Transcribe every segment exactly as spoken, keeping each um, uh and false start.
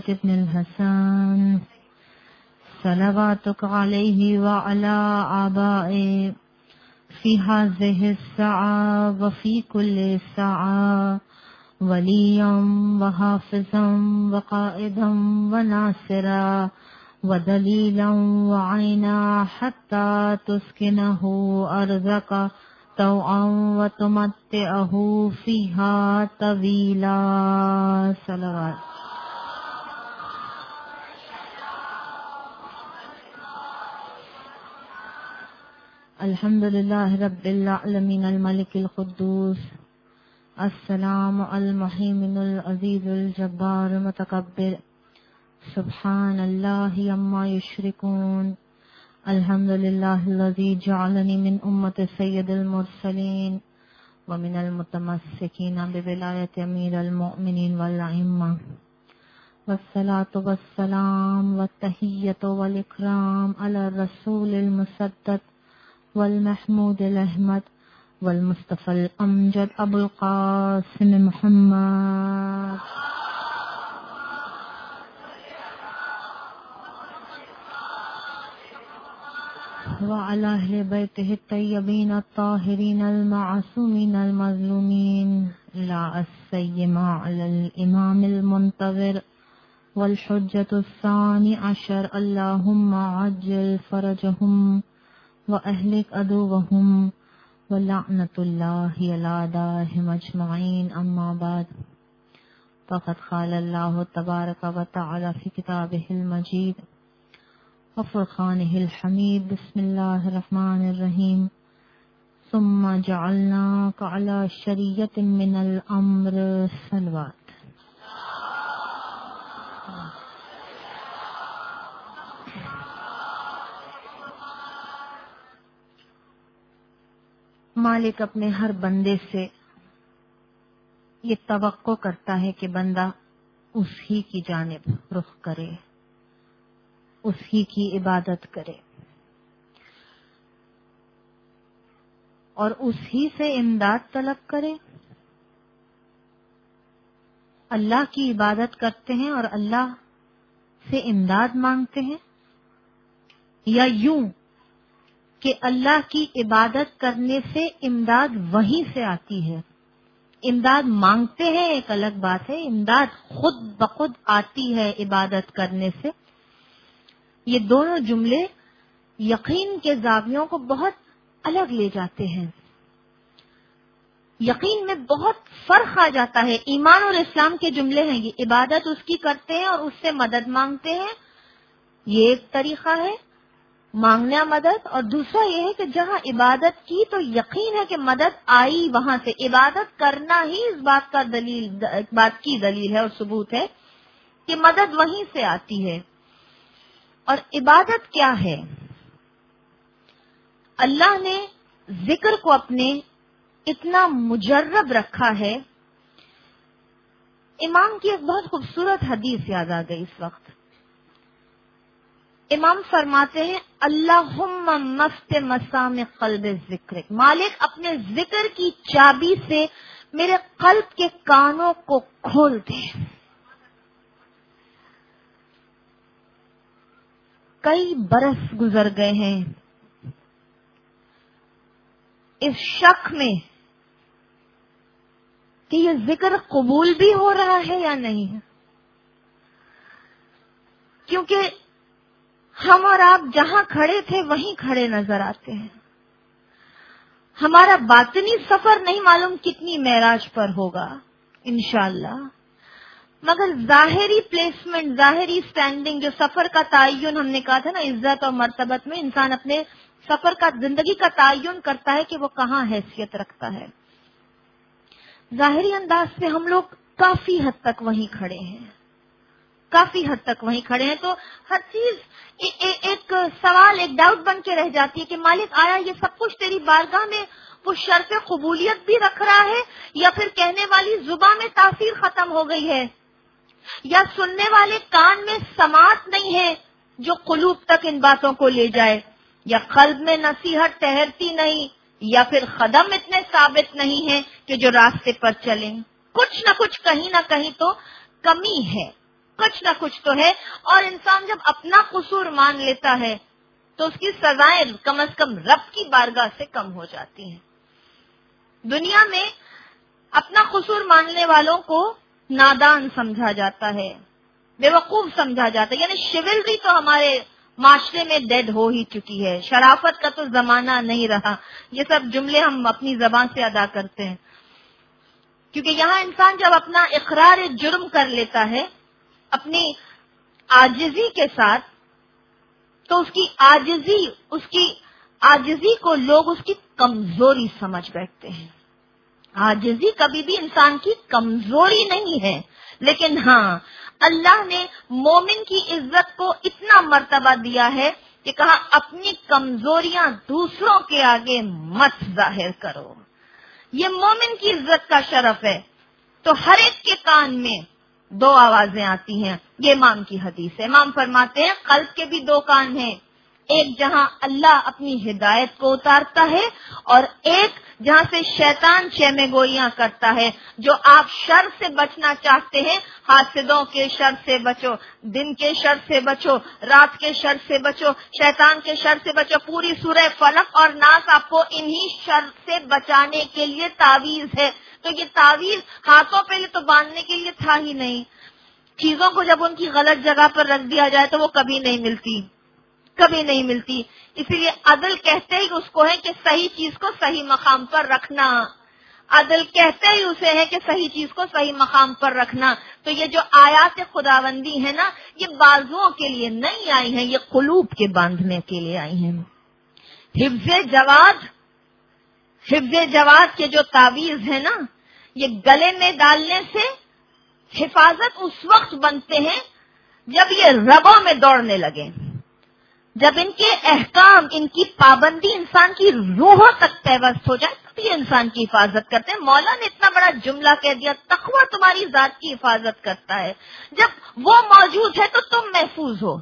ابن الحسن صلواتك عليه وعلى آبائه في هذه الساعة وفي كل ساعة وليا وحافظا وقائدا وناصرا ودليلا وعينا حتى تسكنه أرضك طوعا وتمتعه فيها طويلا. صلوات. الحمد لله رب العالمين الملك القدوس السلام المهيمن العزيز الجبار المتكبر سبحان الله عما يشركون. الحمد لله الذي جعلني من أمة سيد المرسلين ومن المتمسكين بولاية أمير المؤمنين والأئمة، والصلاة والسلام والتحية والإكرام على الرسول المسدد والمحمود الأحمد والمصطفى الأمجد أبو القاسم محمد وعلى أهل بيته الطيبين الطاهرين المعصومين المظلومين لا السيما على الإمام المنتظر والحجة الثاني عشر. اللهم عجل فرجهم وأهلك عدوهم ولعنة الله على أعدائهم أجمعين. أما بعد، فقد قال الله تبارك وتعالى في كتابه المجيد وفرقانه الحميد: بسم الله الرحمن الرحيم. ثم جعلناك على شريعة من الأمر. صلوات. مالک اپنے ہر بندے سے یہ توقع کرتا ہے کہ بندہ اس ہی کی جانب رخ کرے، اس ہی کی عبادت کرے اور اس ہی سے امداد طلب کرے. اللہ کی عبادت کرتے ہیں اور اللہ سے امداد مانگتے ہیں، یا یوں کہ اللہ کی عبادت کرنے سے امداد وہیں سے آتی ہے. امداد مانگتے ہیں ایک الگ بات ہے، امداد خود بخود آتی ہے عبادت کرنے سے. یہ دونوں جملے یقین کے زاویوں کو بہت الگ لے جاتے ہیں. یقین میں بہت فرق آ جاتا ہے. ایمان اور اسلام کے جملے ہیں یہ، عبادت اس کی کرتے ہیں اور اس سے مدد مانگتے ہیں، یہ ایک طریقہ ہے مانگنا مدد. اور دوسرا یہ ہے کہ جہاں عبادت کی تو یقین ہے کہ مدد آئی وہاں سے. عبادت کرنا ہی اس بات کا دلیل بات کی دلیل ہے اور ثبوت ہے کہ مدد وہیں سے آتی ہے. اور عبادت کیا ہے؟ اللہ نے ذکر کو اپنے اتنا مجرب رکھا ہے. امام کی ایک بہت خوبصورت حدیث یاد آ گئی اس وقت. امام فرماتے ہیں: اللہم مفت مسام قلب ذکر، مالک اپنے ذکر کی چابی سے میرے قلب کے کانوں کو کھول دے. کئی برس گزر گئے ہیں اس شک میں کہ یہ ذکر قبول بھی ہو رہا ہے یا نہیں ہے، کیونکہ ہم اور آپ جہاں کھڑے تھے وہیں کھڑے نظر آتے ہیں. ہمارا باطنی سفر نہیں معلوم کتنی معراج پر ہوگا انشاءاللہ، مگر ظاہری پلیسمنٹ، ظاہری سٹینڈنگ، جو سفر کا تعین ہم نے کہا تھا نا عزت اور مرتبت میں، انسان اپنے سفر کا، زندگی کا تعین کرتا ہے کہ وہ کہاں حیثیت رکھتا ہے. ظاہری انداز سے ہم لوگ کافی حد تک وہیں کھڑے ہیں، کافی حد تک وہیں کھڑے ہیں. تو ہر چیز ایک سوال، ایک ڈاؤٹ بن کے رہ جاتی ہے کہ مالک آیا یہ سب کچھ تیری بارگاہ میں وہ شرط قبولیت بھی رکھ رہا ہے، یا پھر کہنے والی زبان میں تاثیر ختم ہو گئی ہے، یا سننے والے کان میں سماعت نہیں ہے جو قلوب تک ان باتوں کو لے جائے، یا قلب میں نصیحت ٹہرتی نہیں، یا پھر قدم اتنے ثابت نہیں ہیں کہ جو راستے پر چلیں. کچھ نہ کچھ کہیں نہ کہیں تو کمی ہے. کچھ نہ کچھ تو ہے. اور انسان جب اپنا قصور مان لیتا ہے تو اس کی سزائیں کم از کم رب کی بارگاہ سے کم ہو جاتی ہیں. دنیا میں اپنا قصور ماننے والوں کو نادان سمجھا جاتا ہے, بے وقوف سمجھا جاتا ہے. یعنی شیولری تو ہمارے معاشرے میں ڈیڈ ہو ہی چکی ہے, شرافت کا تو زمانہ نہیں رہا. یہ سب جملے ہم اپنی زبان سے ادا کرتے ہیں, کیونکہ یہاں انسان جب اپنا اقرار جرم کر لیتا ہے اپنی عاجزی کے ساتھ, تو اس کی عاجزی اس کی عاجزی کو لوگ اس کی کمزوری سمجھ بیٹھتے ہیں. عاجزی کبھی بھی انسان کی کمزوری نہیں ہے, لیکن ہاں اللہ نے مومن کی عزت کو اتنا مرتبہ دیا ہے کہ کہا اپنی کمزوریاں دوسروں کے آگے مت ظاہر کرو. یہ مومن کی عزت کا شرف ہے. تو ہر ایک کے کان میں دو آوازیں آتی ہیں. یہ امام کی حدیث ہے. امام فرماتے ہیں قلب کے بھی دو کان ہیں, ایک جہاں اللہ اپنی ہدایت کو اتارتا ہے اور ایک جہاں سے شیطان چیمے گوئیاں کرتا ہے. جو آپ شر سے بچنا چاہتے ہیں, حاسدوں کے شر سے بچو, دن کے شر سے بچو, رات کے شر سے بچو, شیطان کے شر سے بچو. پوری سورہ فلق اور ناس آپ کو انہی شر سے بچانے کے لیے تعویذ ہے. تو یہ تعویذ ہاتھوں پہ تو باندھنے کے لیے تھا ہی نہیں. چیزوں کو جب ان کی غلط جگہ پر رکھ دیا جائے تو وہ کبھی نہیں ملتی, کبھی نہیں ملتی. اسی لیے عدل کہتے ہی اس کو ہے کہ صحیح چیز کو صحیح مقام پر رکھنا. عدل کہتے ہی اسے ہے کہ صحیح چیز کو صحیح مقام پر رکھنا. تو یہ جو آیات خداوندی ہے نا, یہ بازوؤں کے لیے نہیں آئی ہیں, یہ قلوب کے باندھنے کے لیے آئی ہیں. حفظ جواد حفظ جواد کے جو تعویذ ہے نا, یہ گلے میں ڈالنے سے حفاظت اس وقت بنتے ہیں جب یہ رگوں میں دوڑنے لگے, جب ان کے احکام, ان کی پابندی انسان کی روحوں تک پیوست ہو جائے تو یہ انسان کی حفاظت کرتے ہیں. مولا نے اتنا بڑا جملہ کہہ دیا, تقویٰ تمہاری ذات کی حفاظت کرتا ہے. جب وہ موجود ہے تو تم محفوظ ہو,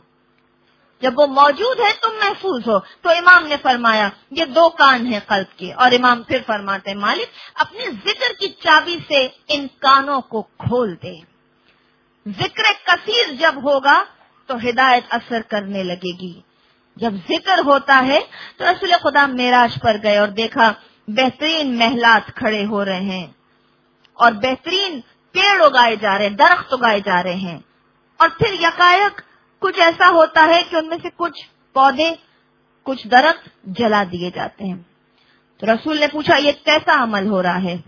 جب وہ موجود ہے تم محفوظ ہو. تو امام نے فرمایا یہ دو کان ہیں قلب کے, اور امام پھر فرماتے ہیں مالک اپنے ذکر کی چابی سے ان کانوں کو کھول دے. ذکر کثیر جب ہوگا تو ہدایت اثر کرنے لگے گی. جب ذکر ہوتا ہے تو رسول خدا معراج پر گئے اور دیکھا بہترین محلات کھڑے ہو رہے ہیں اور بہترین پیڑ اگائے جا رہے ہیں, درخت اگائے جا رہے ہیں, اور پھر یکایک کچھ ایسا ہوتا ہے کہ ان میں سے کچھ پودے, کچھ درخت جلا دیے جاتے ہیں. تو رسول نے پوچھا یہ کیسا عمل ہو رہا ہے؟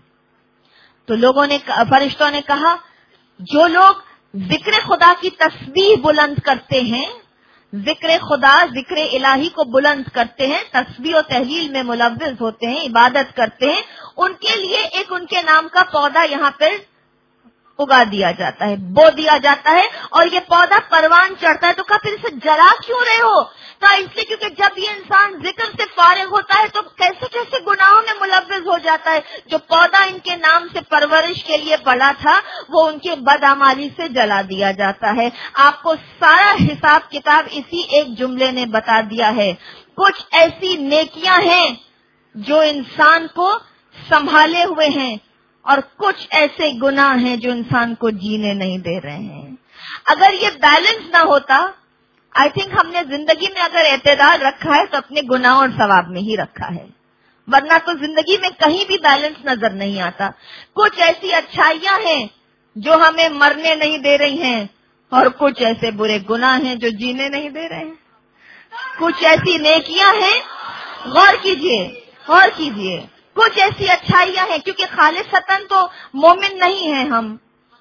تو لوگوں نے, فرشتوں نے کہا جو لوگ ذکر خدا کی تسبیح بلند کرتے ہیں, ذکر خدا ذکر الہی کو بلند کرتے ہیں, تسبیح و تحلیل میں ملوث ہوتے ہیں, عبادت کرتے ہیں, ان کے لیے ایک ان کے نام کا پودا یہاں پر اگا دیا جاتا ہے, بو دیا جاتا ہے, اور یہ پودا پروان چڑھتا ہے. تو کہا پھر اسے جلا کیوں رہے ہو؟ کہا اس لیے کیونکہ جب یہ انسان ذکر سے فارغ ہوتا ہے تو کیسے کیسے گناہوں میں ملوث ہو جاتا ہے. جو پودا ان کے نام سے پرورش کے لیے پڑا تھا وہ ان کے بدعمالی سے جلا دیا جاتا ہے. آپ کو سارا حساب کتاب اسی ایک جملے نے بتا دیا ہے. کچھ ایسی نیکیاں ہیں جو انسان کو سنبھالے ہوئے ہیں, اور کچھ ایسے گناہ ہیں جو انسان کو جینے نہیں دے رہے ہیں. اگر یہ بیلنس نہ ہوتا, آئی تھنک ہم نے زندگی میں اگر اعتدال رکھا ہے تو اپنے گناہوں اور ثواب میں ہی رکھا ہے, ورنہ تو زندگی میں کہیں بھی بیلنس نظر نہیں آتا. کچھ ایسی اچھائیاں ہیں جو ہمیں مرنے نہیں دے رہی ہیں, اور کچھ ایسے برے گناہ ہیں جو جینے نہیں دے رہے ہیں. کچھ ایسی نیکیاں ہیں, غور کیجئے غور کیجئے کچھ ایسی اچھائیاں ہیں, کیونکہ خالصتاً تو مومن نہیں ہیں ہم,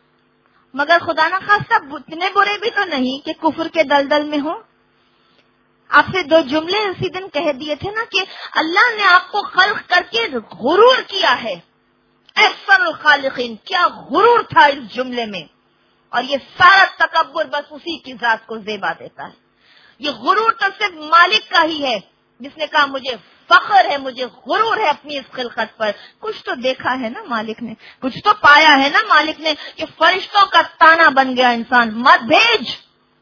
مگر خدا نہ خواستہ اتنے برے بھی تو نہیں کہ کفر کے دلدل میں ہوں. آپ سے دو جملے اسی دن کہہ دیے تھے نا کہ اللہ نے آپ کو خلق کر کے غرور کیا ہے. احسن الخالقین, کیا غرور تھا اس جملے میں, اور یہ سارا تکبر بس اسی کی ذات کو زیبا دیتا ہے. یہ غرور تو صرف مالک کا ہی ہے جس نے کہا مجھے فخر ہے, مجھے غرور ہے اپنی اس خلقت پر. کچھ تو دیکھا ہے نا مالک نے, کچھ تو پایا ہے نا مالک نے کہ فرشتوں کا تانا بن گیا انسان. مت بھیج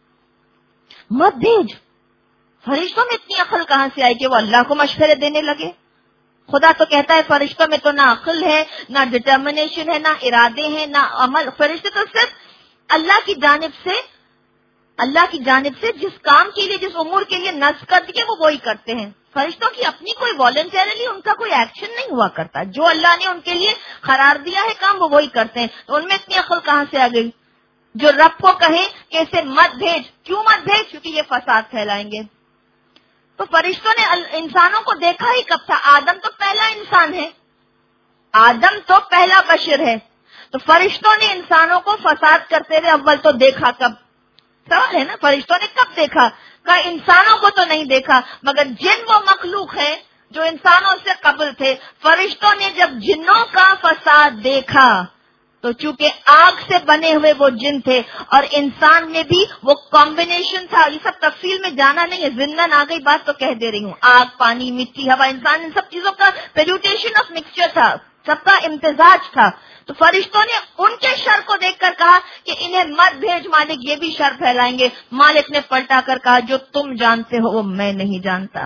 مت بھیج فرشتوں میں اتنی عقل کہاں سے آئی کہ وہ اللہ کو مشورے دینے لگے؟ خدا تو کہتا ہے فرشتوں میں تو نہ عقل ہے, نہ ڈٹرمنیشن ہے, نہ ارادے ہیں, نہ عمل. فرشتے تو صرف اللہ کی جانب سے اللہ کی جانب سے جس کام کے لیے جس امور کے لیے نصب کر دیے وہ وہی کرتے ہیں. فرشتوں کی اپنی کوئی والنٹیرلی ان کا کوئی ایکشن نہیں ہوا کرتا. جو اللہ نے ان کے لیے قرار دیا ہے کام وہ وہی کرتے ہیں. تو ان میں اتنی عقل کہاں سے آ گئی جو رب کو کہیں کہ اسے مت بھیج. کیوں مت بھیج؟ کیونکہ یہ فساد پھیلائیں گے. تو فرشتوں نے انسانوں کو دیکھا ہی کب تھا؟ آدم تو پہلا انسان ہے, آدم تو پہلا بشر ہے. تو فرشتوں نے انسانوں کو فساد کرتے ہوئے اول تو دیکھا کب؟ سوال ہے نا, فرشتوں نے کب دیکھا؟ کہ انسانوں کو تو نہیں دیکھا, مگر جن وہ مخلوق ہے جو انسانوں سے قبل تھے, فرشتوں نے جب جنوں کا فساد دیکھا تو چونکہ آگ سے بنے ہوئے وہ جن تھے اور انسان میں بھی وہ کمبینیشن تھا. یہ سب تفصیل میں جانا نہیں ہے, ضمن آ گئی بات تو کہہ دے رہی ہوں. آگ, پانی, مٹی, ہوا, انسان, ان سب چیزوں کا پیروٹیشن آف مکسچر تھا, سب کا امتزاج تھا. تو فرشتوں نے ان کے شر کو دیکھ کر کہا کہ انہیں مت بھیج مالک, یہ بھی شر پھیلائیں گے. مالک نے پلٹا کر کہا جو تم جانتے ہو وہ میں نہیں جانتا.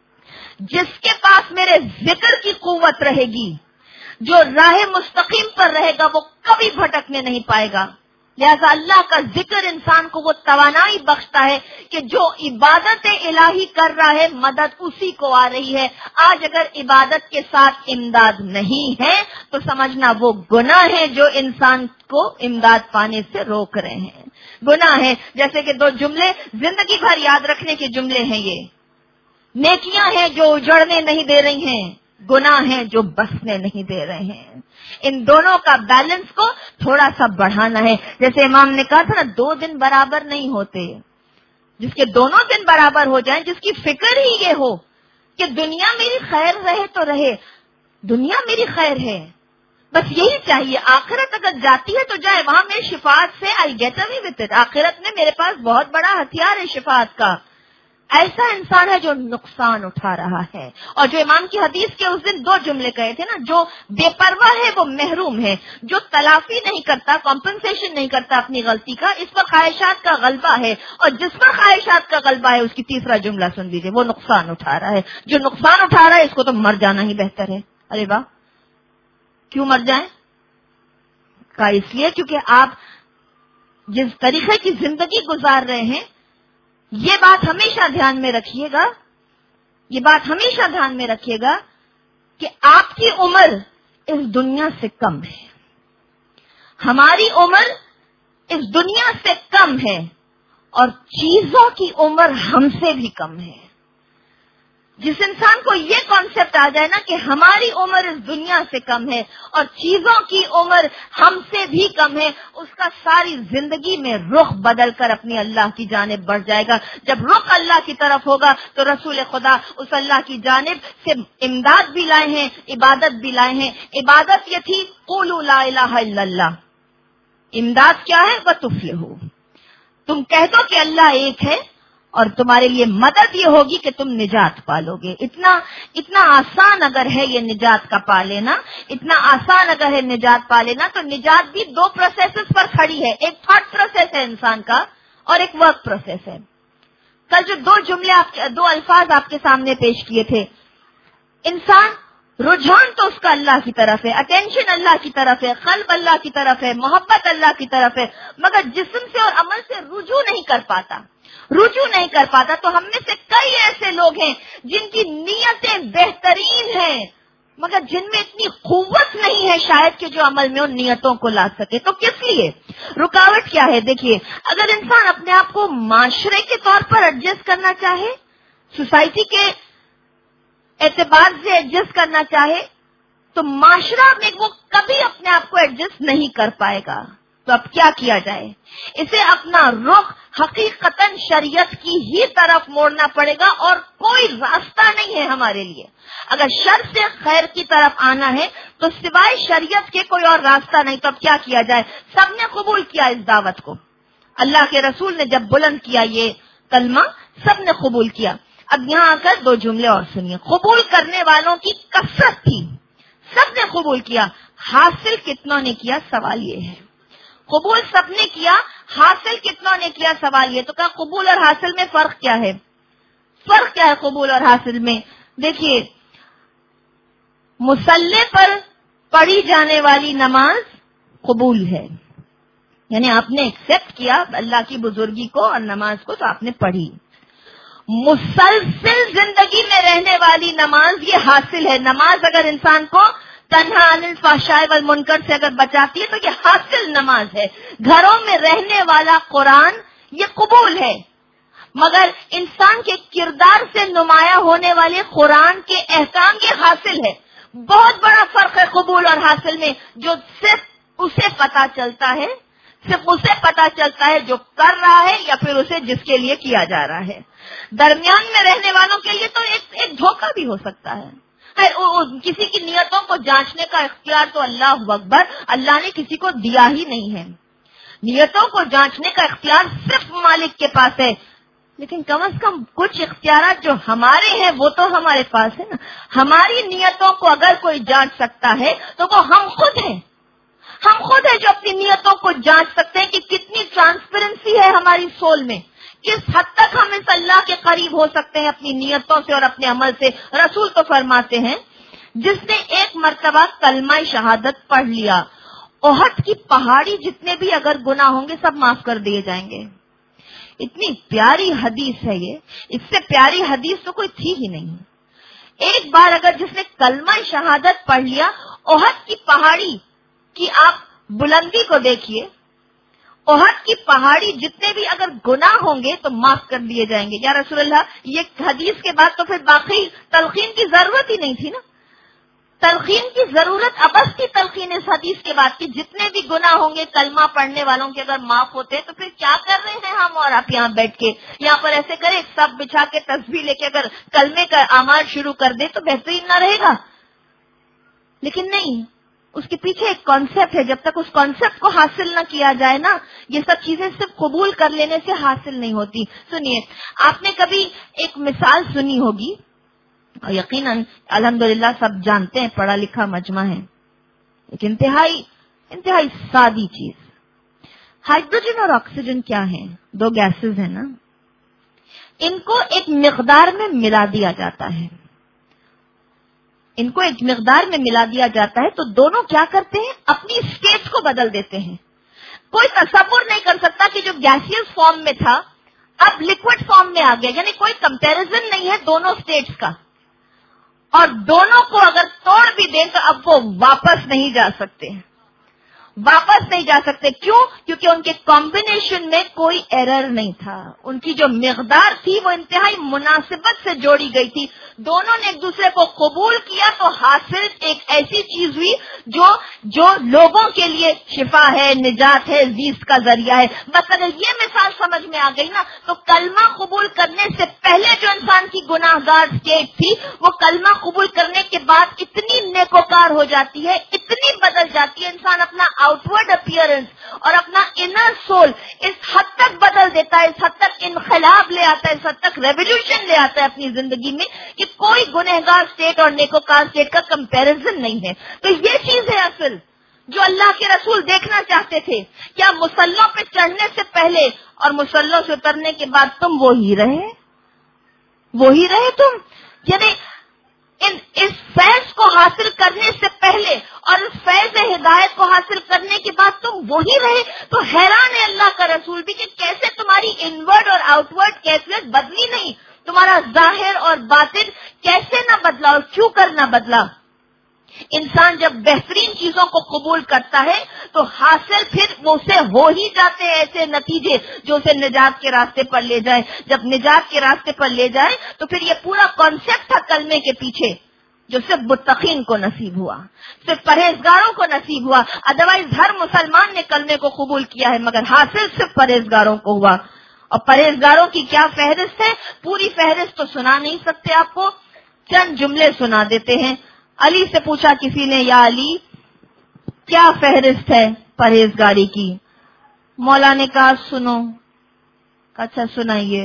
جس کے پاس میرے ذکر کی قوت رہے گی, جو راہ مستقیم پر رہے گا, وہ کبھی بھٹکنے نہیں پائے گا. لہذا اللہ کا ذکر انسان کو وہ توانائی بخشتا ہے کہ جو عبادت الہی کر رہا ہے مدد اسی کو آ رہی ہے. آج اگر عبادت کے ساتھ امداد نہیں ہے تو سمجھنا وہ گناہ ہے جو انسان کو امداد پانے سے روک رہے ہیں. گناہ ہے. جیسے کہ دو جملے زندگی بھر یاد رکھنے کے جملے ہیں, یہ نیکیاں ہیں جو اجڑنے نہیں دے رہی ہیں, گناہ ہیں جو بسنے نہیں دے رہے ہیں. ان دونوں کا بیلنس کو تھوڑا سا بڑھانا ہے. جیسے امام نے کہا تھا نا, دو دن برابر نہیں ہوتے. جس کے دونوں دن برابر ہو جائیں, جس کی فکر ہی یہ ہو کہ دنیا میری خیر رہے تو رہے, دنیا میری خیر ہے, بس یہی چاہیے. آخرت اگر جاتی ہے تو جائے, وہاں میری شفاعت سے I get away with it. آخرت میں میرے پاس بہت بڑا ہتھیار ہے شفاعت کا. ایسا انسان ہے جو نقصان اٹھا رہا ہے. اور جو امام کی حدیث کے اس دن دو جملے کہے تھے نا, جو بے پرواہ ہے وہ محروم ہے, جو تلافی نہیں کرتا, کمپنسیشن نہیں کرتا اپنی غلطی کا, اس پر خواہشات کا غلبہ ہے. اور جس پر خواہشات کا غلبہ ہے اس کی تیسرا جملہ سن لیجیے, وہ نقصان اٹھا رہا ہے. جو نقصان اٹھا رہا ہے اس کو تو مر جانا ہی بہتر ہے. ارے واہ, کیوں مر جائیں؟ کا اس لیے کیونکہ آپ جس طریقے کی زندگی گزار رہے ہیں, یہ بات ہمیشہ دھیان میں رکھیے گا, یہ بات ہمیشہ دھیان میں رکھیے گا کہ آپ کی عمر اس دنیا سے کم ہے, ہماری عمر اس دنیا سے کم ہے, اور چیزوں کی عمر ہم سے بھی کم ہے. جس انسان کو یہ کانسیپٹ آ جائے نا کہ ہماری عمر اس دنیا سے کم ہے اور چیزوں کی عمر ہم سے بھی کم ہے, اس کا ساری زندگی میں رخ بدل کر اپنی اللہ کی جانب بڑھ جائے گا. جب رخ اللہ کی طرف ہوگا تو رسول خدا اس اللہ کی جانب سے امداد بھی لائے ہیں, عبادت بھی لائے ہیں. عبادت یہ تھی قولوا لا الہ الا اللہ. امداد کیا ہے؟ وتفلحوا, تم کہہ دو کہ اللہ ایک ہے اور تمہارے لیے مدد یہ ہوگی کہ تم نجات پالو گے. اتنا اتنا آسان اگر ہے یہ نجات کا پا لینا, اتنا آسان اگر ہے نجات پا لینا, تو نجات بھی دو پروسیسز پر کھڑی ہے. ایک تھاٹ پروسیس ہے انسان کا اور ایک ورک پروسیس ہے. کل جو دو جملے آپ دو الفاظ آپ کے سامنے پیش کیے تھے, انسان رجحان تو اس کا اللہ کی طرف ہے, اٹینشن اللہ کی طرف ہے, قلب اللہ کی طرف ہے, محبت اللہ کی طرف ہے, مگر جسم سے اور عمل سے رجوع نہیں کر پاتا رجوع نہیں کر پاتا. تو ہم میں سے کئی ایسے لوگ ہیں جن کی نیتیں بہترین ہیں مگر جن میں اتنی قوت نہیں ہے شاید کہ جو عمل میں ان نیتوں کو لا سکے. تو کس لیے رکاوٹ کیا ہے؟ دیکھیے, اگر انسان اپنے آپ کو معاشرے کے طور پر ایڈجسٹ کرنا چاہے, سوسائٹی کے اعتبار سے ایڈجسٹ کرنا چاہے, تو معاشرہ میں وہ کبھی اپنے آپ کو ایڈجسٹ نہیں کر پائے گا. تو اب کیا کیا جائے؟ اسے اپنا رخ حقیقتاً شریعت کی ہی طرف موڑنا پڑے گا, اور کوئی راستہ نہیں ہے ہمارے لیے. اگر شر سے خیر کی طرف آنا ہے تو سوائے شریعت کے کوئی اور راستہ نہیں. تو اب کیا کیا جائے؟ سب نے قبول کیا اس دعوت کو. اللہ کے رسول نے جب بلند کیا یہ کلمہ, سب نے قبول کیا. اب یہاں آ کر دو جملے اور سنیے. قبول کرنے والوں کی کثرت تھی, سب نے قبول کیا. حاصل کتنوں نے کیا؟ سوال یہ ہے. قبول سب نے کیا, حاصل کتنوں نے کیا؟ سوال یہ. تو کہا قبول اور حاصل میں فرق کیا ہے؟ فرق کیا ہے قبول اور حاصل میں؟ دیکھیے, مصلی پر پڑھی جانے والی نماز قبول ہے, یعنی آپ نے ایکسپٹ کیا اللہ کی بزرگی کو اور نماز کو، تو آپ نے پڑھی. مسلسل زندگی میں رہنے والی نماز یہ حاصل ہے. نماز اگر انسان کو تنہا عن الفحشاء والمنکر سے اگر بچاتی ہے تو یہ حاصل نماز ہے. گھروں میں رہنے والا قرآن یہ قبول ہے، مگر انسان کے کردار سے نمایاں ہونے والے قرآن کے احکام یہ حاصل ہے. بہت بڑا فرق ہے قبول اور حاصل میں، جو صرف اسے پتا چلتا ہے، صرف اسے پتا چلتا ہے جو کر رہا ہے یا پھر اسے جس کے لیے کیا جا رہا ہے. درمیان میں رہنے والوں کے لیے تو ایک ایک دھوکہ بھی ہو سکتا ہے. کسی کی نیتوں کو جانچنے کا اختیار تو اللہ اکبر اللہ نے کسی کو دیا ہی نہیں ہے. نیتوں کو جانچنے کا اختیار صرف مالک کے پاس ہے، لیکن کم از کم کچھ اختیارات جو ہمارے ہیں وہ تو ہمارے پاس ہے نا. ہماری نیتوں کو اگر کوئی جانچ سکتا ہے تو وہ ہم خود ہیں. ہم خود ہیں جو اپنی نیتوں کو جانچ سکتے ہیں کہ کتنی ٹرانسپیرنسی ہے ہماری سول میں، کس حد تک ہم اس اللہ کے قریب ہو سکتے ہیں اپنی نیتوں سے اور اپنے عمل سے. رسول تو فرماتے ہیں جس نے ایک مرتبہ کلمہ شہادت پڑھ لیا، احد کی پہاڑی جتنے بھی اگر گناہ ہوں گے سب معاف کر دیے جائیں گے. اتنی پیاری حدیث ہے یہ، اس سے پیاری حدیث تو کوئی تھی ہی نہیں. ایک بار اگر جس نے کلمہ شہادت پڑھ لیا، احد کی پہاڑی کی آپ بلندی کو دیکھیے، احد کی پہاڑی جتنے بھی اگر گناہ ہوں گے تو معاف کر دیے جائیں گے. یا رسول اللہ، یہ حدیث کے بعد تو پھر باقی تلقین کی ضرورت ہی نہیں تھی نا. تلقین کی ضرورت ابس کی تلقین اس حدیث کے بعد کی جتنے بھی گناہ ہوں گے کلمہ پڑھنے والوں کے اگر معاف ہوتے تو پھر کیا کر رہے ہیں ہم اور آپ یہاں بیٹھ کے. یہاں پر ایسے کرے سب بچھا کے تسبیح لے کے اگر کلمے کا اعمال شروع کر دے تو بہترین نہ رہے گا. لیکن نہیں، اس کے پیچھے ایک کانسیپٹ ہے. جب تک اس کانسیپٹ کو حاصل نہ کیا جائے نا، یہ سب چیزیں صرف قبول کر لینے سے حاصل نہیں ہوتی. سنیے، آپ نے کبھی ایک مثال سنی ہوگی اور یقیناً الحمدللہ سب جانتے ہیں، پڑھا لکھا مجمع ہے، ایک انتہائی انتہائی سادی چیز. ہائیڈروجن اور آکسیجن کیا ہیں؟ دو گیسز ہیں نا. ان کو ایک مقدار میں ملا دیا جاتا ہے ان کو ایک مقدار میں ملا دیا جاتا ہے تو دونوں کیا کرتے ہیں؟ اپنی اسٹیٹ کو بدل دیتے ہیں. کوئی تصور نہیں کر سکتا کہ جو گیسیس فارم میں تھا اب لکوڈ فارم میں آ گیا. یعنی کوئی کمپیرزن نہیں ہے دونوں اسٹیٹس کا، اور دونوں کو اگر توڑ بھی دیں تو اب وہ واپس نہیں جا سکتے واپس نہیں جا سکتے کیوں؟ کیونکہ ان کے کمبینیشن میں کوئی ایرر نہیں تھا. ان کی جو مقدار تھی وہ انتہائی مناسبت سے جوڑی گئی تھی. دونوں نے ایک دوسرے کو قبول کیا تو حاصل ایک ایسی چیز ہوئی جو جو لوگوں کے لیے شفا ہے، نجات ہے، زیست کا ذریعہ ہے. مثلا یہ مثال سمجھ میں آ گئی نا. تو کلمہ قبول کرنے سے پہلے جو انسان کی گناہ گار اسٹیٹ تھی وہ کلمہ قبول کرنے کے بعد اتنی نیکوکار ہو جاتی ہے، اتنی بدل جاتی ہے. انسان اپنا آؤٹ ورڈ اپیئرنس اور اپنا انر سول اس حد تک بدل دیتا ہے، اس حد تک انقلاب لے آتا ہے، اس حد تک ریولیوشن لے آتا ہے اپنی زندگی میں کہ کوئی گنہگار اسٹیٹ اور نیکوکار اسٹیٹ کا کمپیریزن نہیں ہے. تو یہ چیز ہے اصل جو اللہ کے رسول دیکھنا چاہتے تھے. کیا مسلوں پہ چڑھنے سے پہلے اور مسلوں سے اترنے کے بعد تم وہی رہے وہی رہے تم یعنی ان اس فیض کو حاصل کرنے سے پہلے اور اس فیض ہدایت کو حاصل کرنے کے بعد تم وہی رہے. تو حیران ہے اللہ کا رسول بھی کہ کیسے تمہاری انورڈ اور آؤٹ ورڈ کیفیت بدلی نہیں، تمہارا ظاہر اور باطن کیسے نہ بدلا اور کیوں کر نہ بدلا. انسان جب بہترین چیزوں کو قبول کرتا ہے تو حاصل پھر اسے ہو ہی جاتے ہیں ایسے نتیجے جو اسے نجات کے راستے پر لے جائے. جب نجات کے راستے پر لے جائے تو پھر یہ پورا کانسیپٹ تھا کلمے کے پیچھے جو صرف متقین کو نصیب ہوا، صرف پرہیزگاروں کو نصیب ہوا. ادروائز ہر مسلمان نے کلمے کو قبول کیا ہے مگر حاصل صرف پرہیزگاروں کو ہوا. اور پرہیزگاروں کی کیا فہرست ہے؟ پوری فہرست تو سنا نہیں سکتے آپ کو، چند جملے سنا دیتے ہیں. علی سے پوچھا کسی نے، یا علی کیا فہرست ہے پرہیزگاری کی؟ مولا نے کہا سنو. اچھا سنائیے.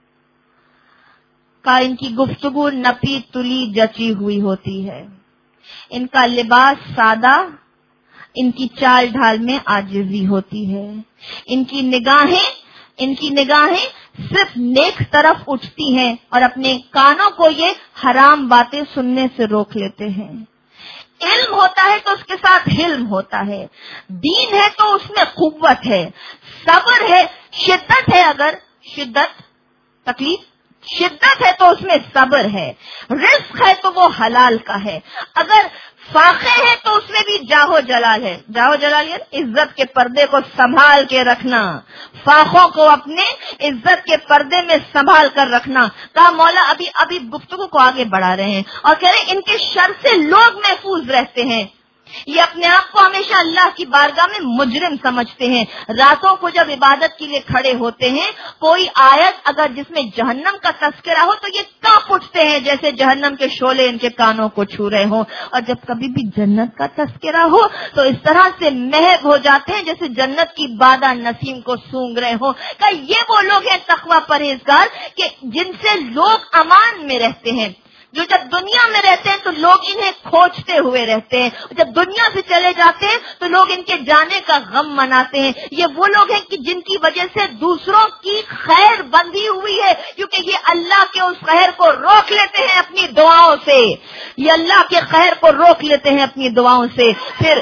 کہا ان کی گفتگو نپی تلی جچی ہوئی ہوتی ہے، ان کا لباس سادہ، ان کی چال ڈھال میں عاجزی ہوتی ہے، ان کی نگاہیں ان کی نگاہیں صرف نیک طرف اٹھتی ہیں اور اپنے کانوں کو یہ حرام باتیں سننے سے روک لیتے ہیں. علم ہوتا ہے تو اس کے ساتھ حلم ہوتا ہے، دین ہے تو اس میں قوت ہے، صبر ہے، شدت ہے، اگر شدت تکلیف شدت ہے تو اس میں صبر ہے، رزق ہے تو وہ حلال کا ہے، اگر فاقے ہے تو اس میں بھی جاہو جلال ہے، جاہو جلال یعنی عزت کے پردے کو سنبھال کے رکھنا، فاقوں کو اپنے عزت کے پردے میں سنبھال کر رکھنا۔ کہا مولا ابھی ابھی گفتگو کو آگے بڑھا رہے ہیں اور کہہ رہے ہیں ان کے شر سے لوگ محفوظ رہتے ہیں، یہ اپنے آپ کو ہمیشہ اللہ کی بارگاہ میں مجرم سمجھتے ہیں، راتوں کو جب عبادت کے لیے کھڑے ہوتے ہیں کوئی آیت اگر جس میں جہنم کا تذکرہ ہو تو یہ کانپ اٹھتے ہیں جیسے جہنم کے شعلے ان کے کانوں کو چھو رہے ہوں، اور جب کبھی بھی جنت کا تذکرہ ہو تو اس طرح سے محب ہو جاتے ہیں جیسے جنت کی بادہ نسیم کو سونگ رہے ہوں۔ کہ یہ وہ لوگ ہیں تقوی پرہیزگار کہ جن سے لوگ امان میں رہتے ہیں، جو جب دنیا میں رہتے ہیں تو لوگ انہیں کھوجتے ہوئے رہتے ہیں، جب دنیا سے چلے جاتے ہیں تو لوگ ان کے جانے کا غم مناتے ہیں۔ یہ وہ لوگ ہیں کہ جن کی وجہ سے دوسروں کی خیر بندھی ہوئی ہے، کیونکہ یہ اللہ کے اس خیر کو روک لیتے ہیں اپنی دعاؤں سے، یہ اللہ کے خیر کو روک لیتے ہیں اپنی دعاؤں سے۔ پھر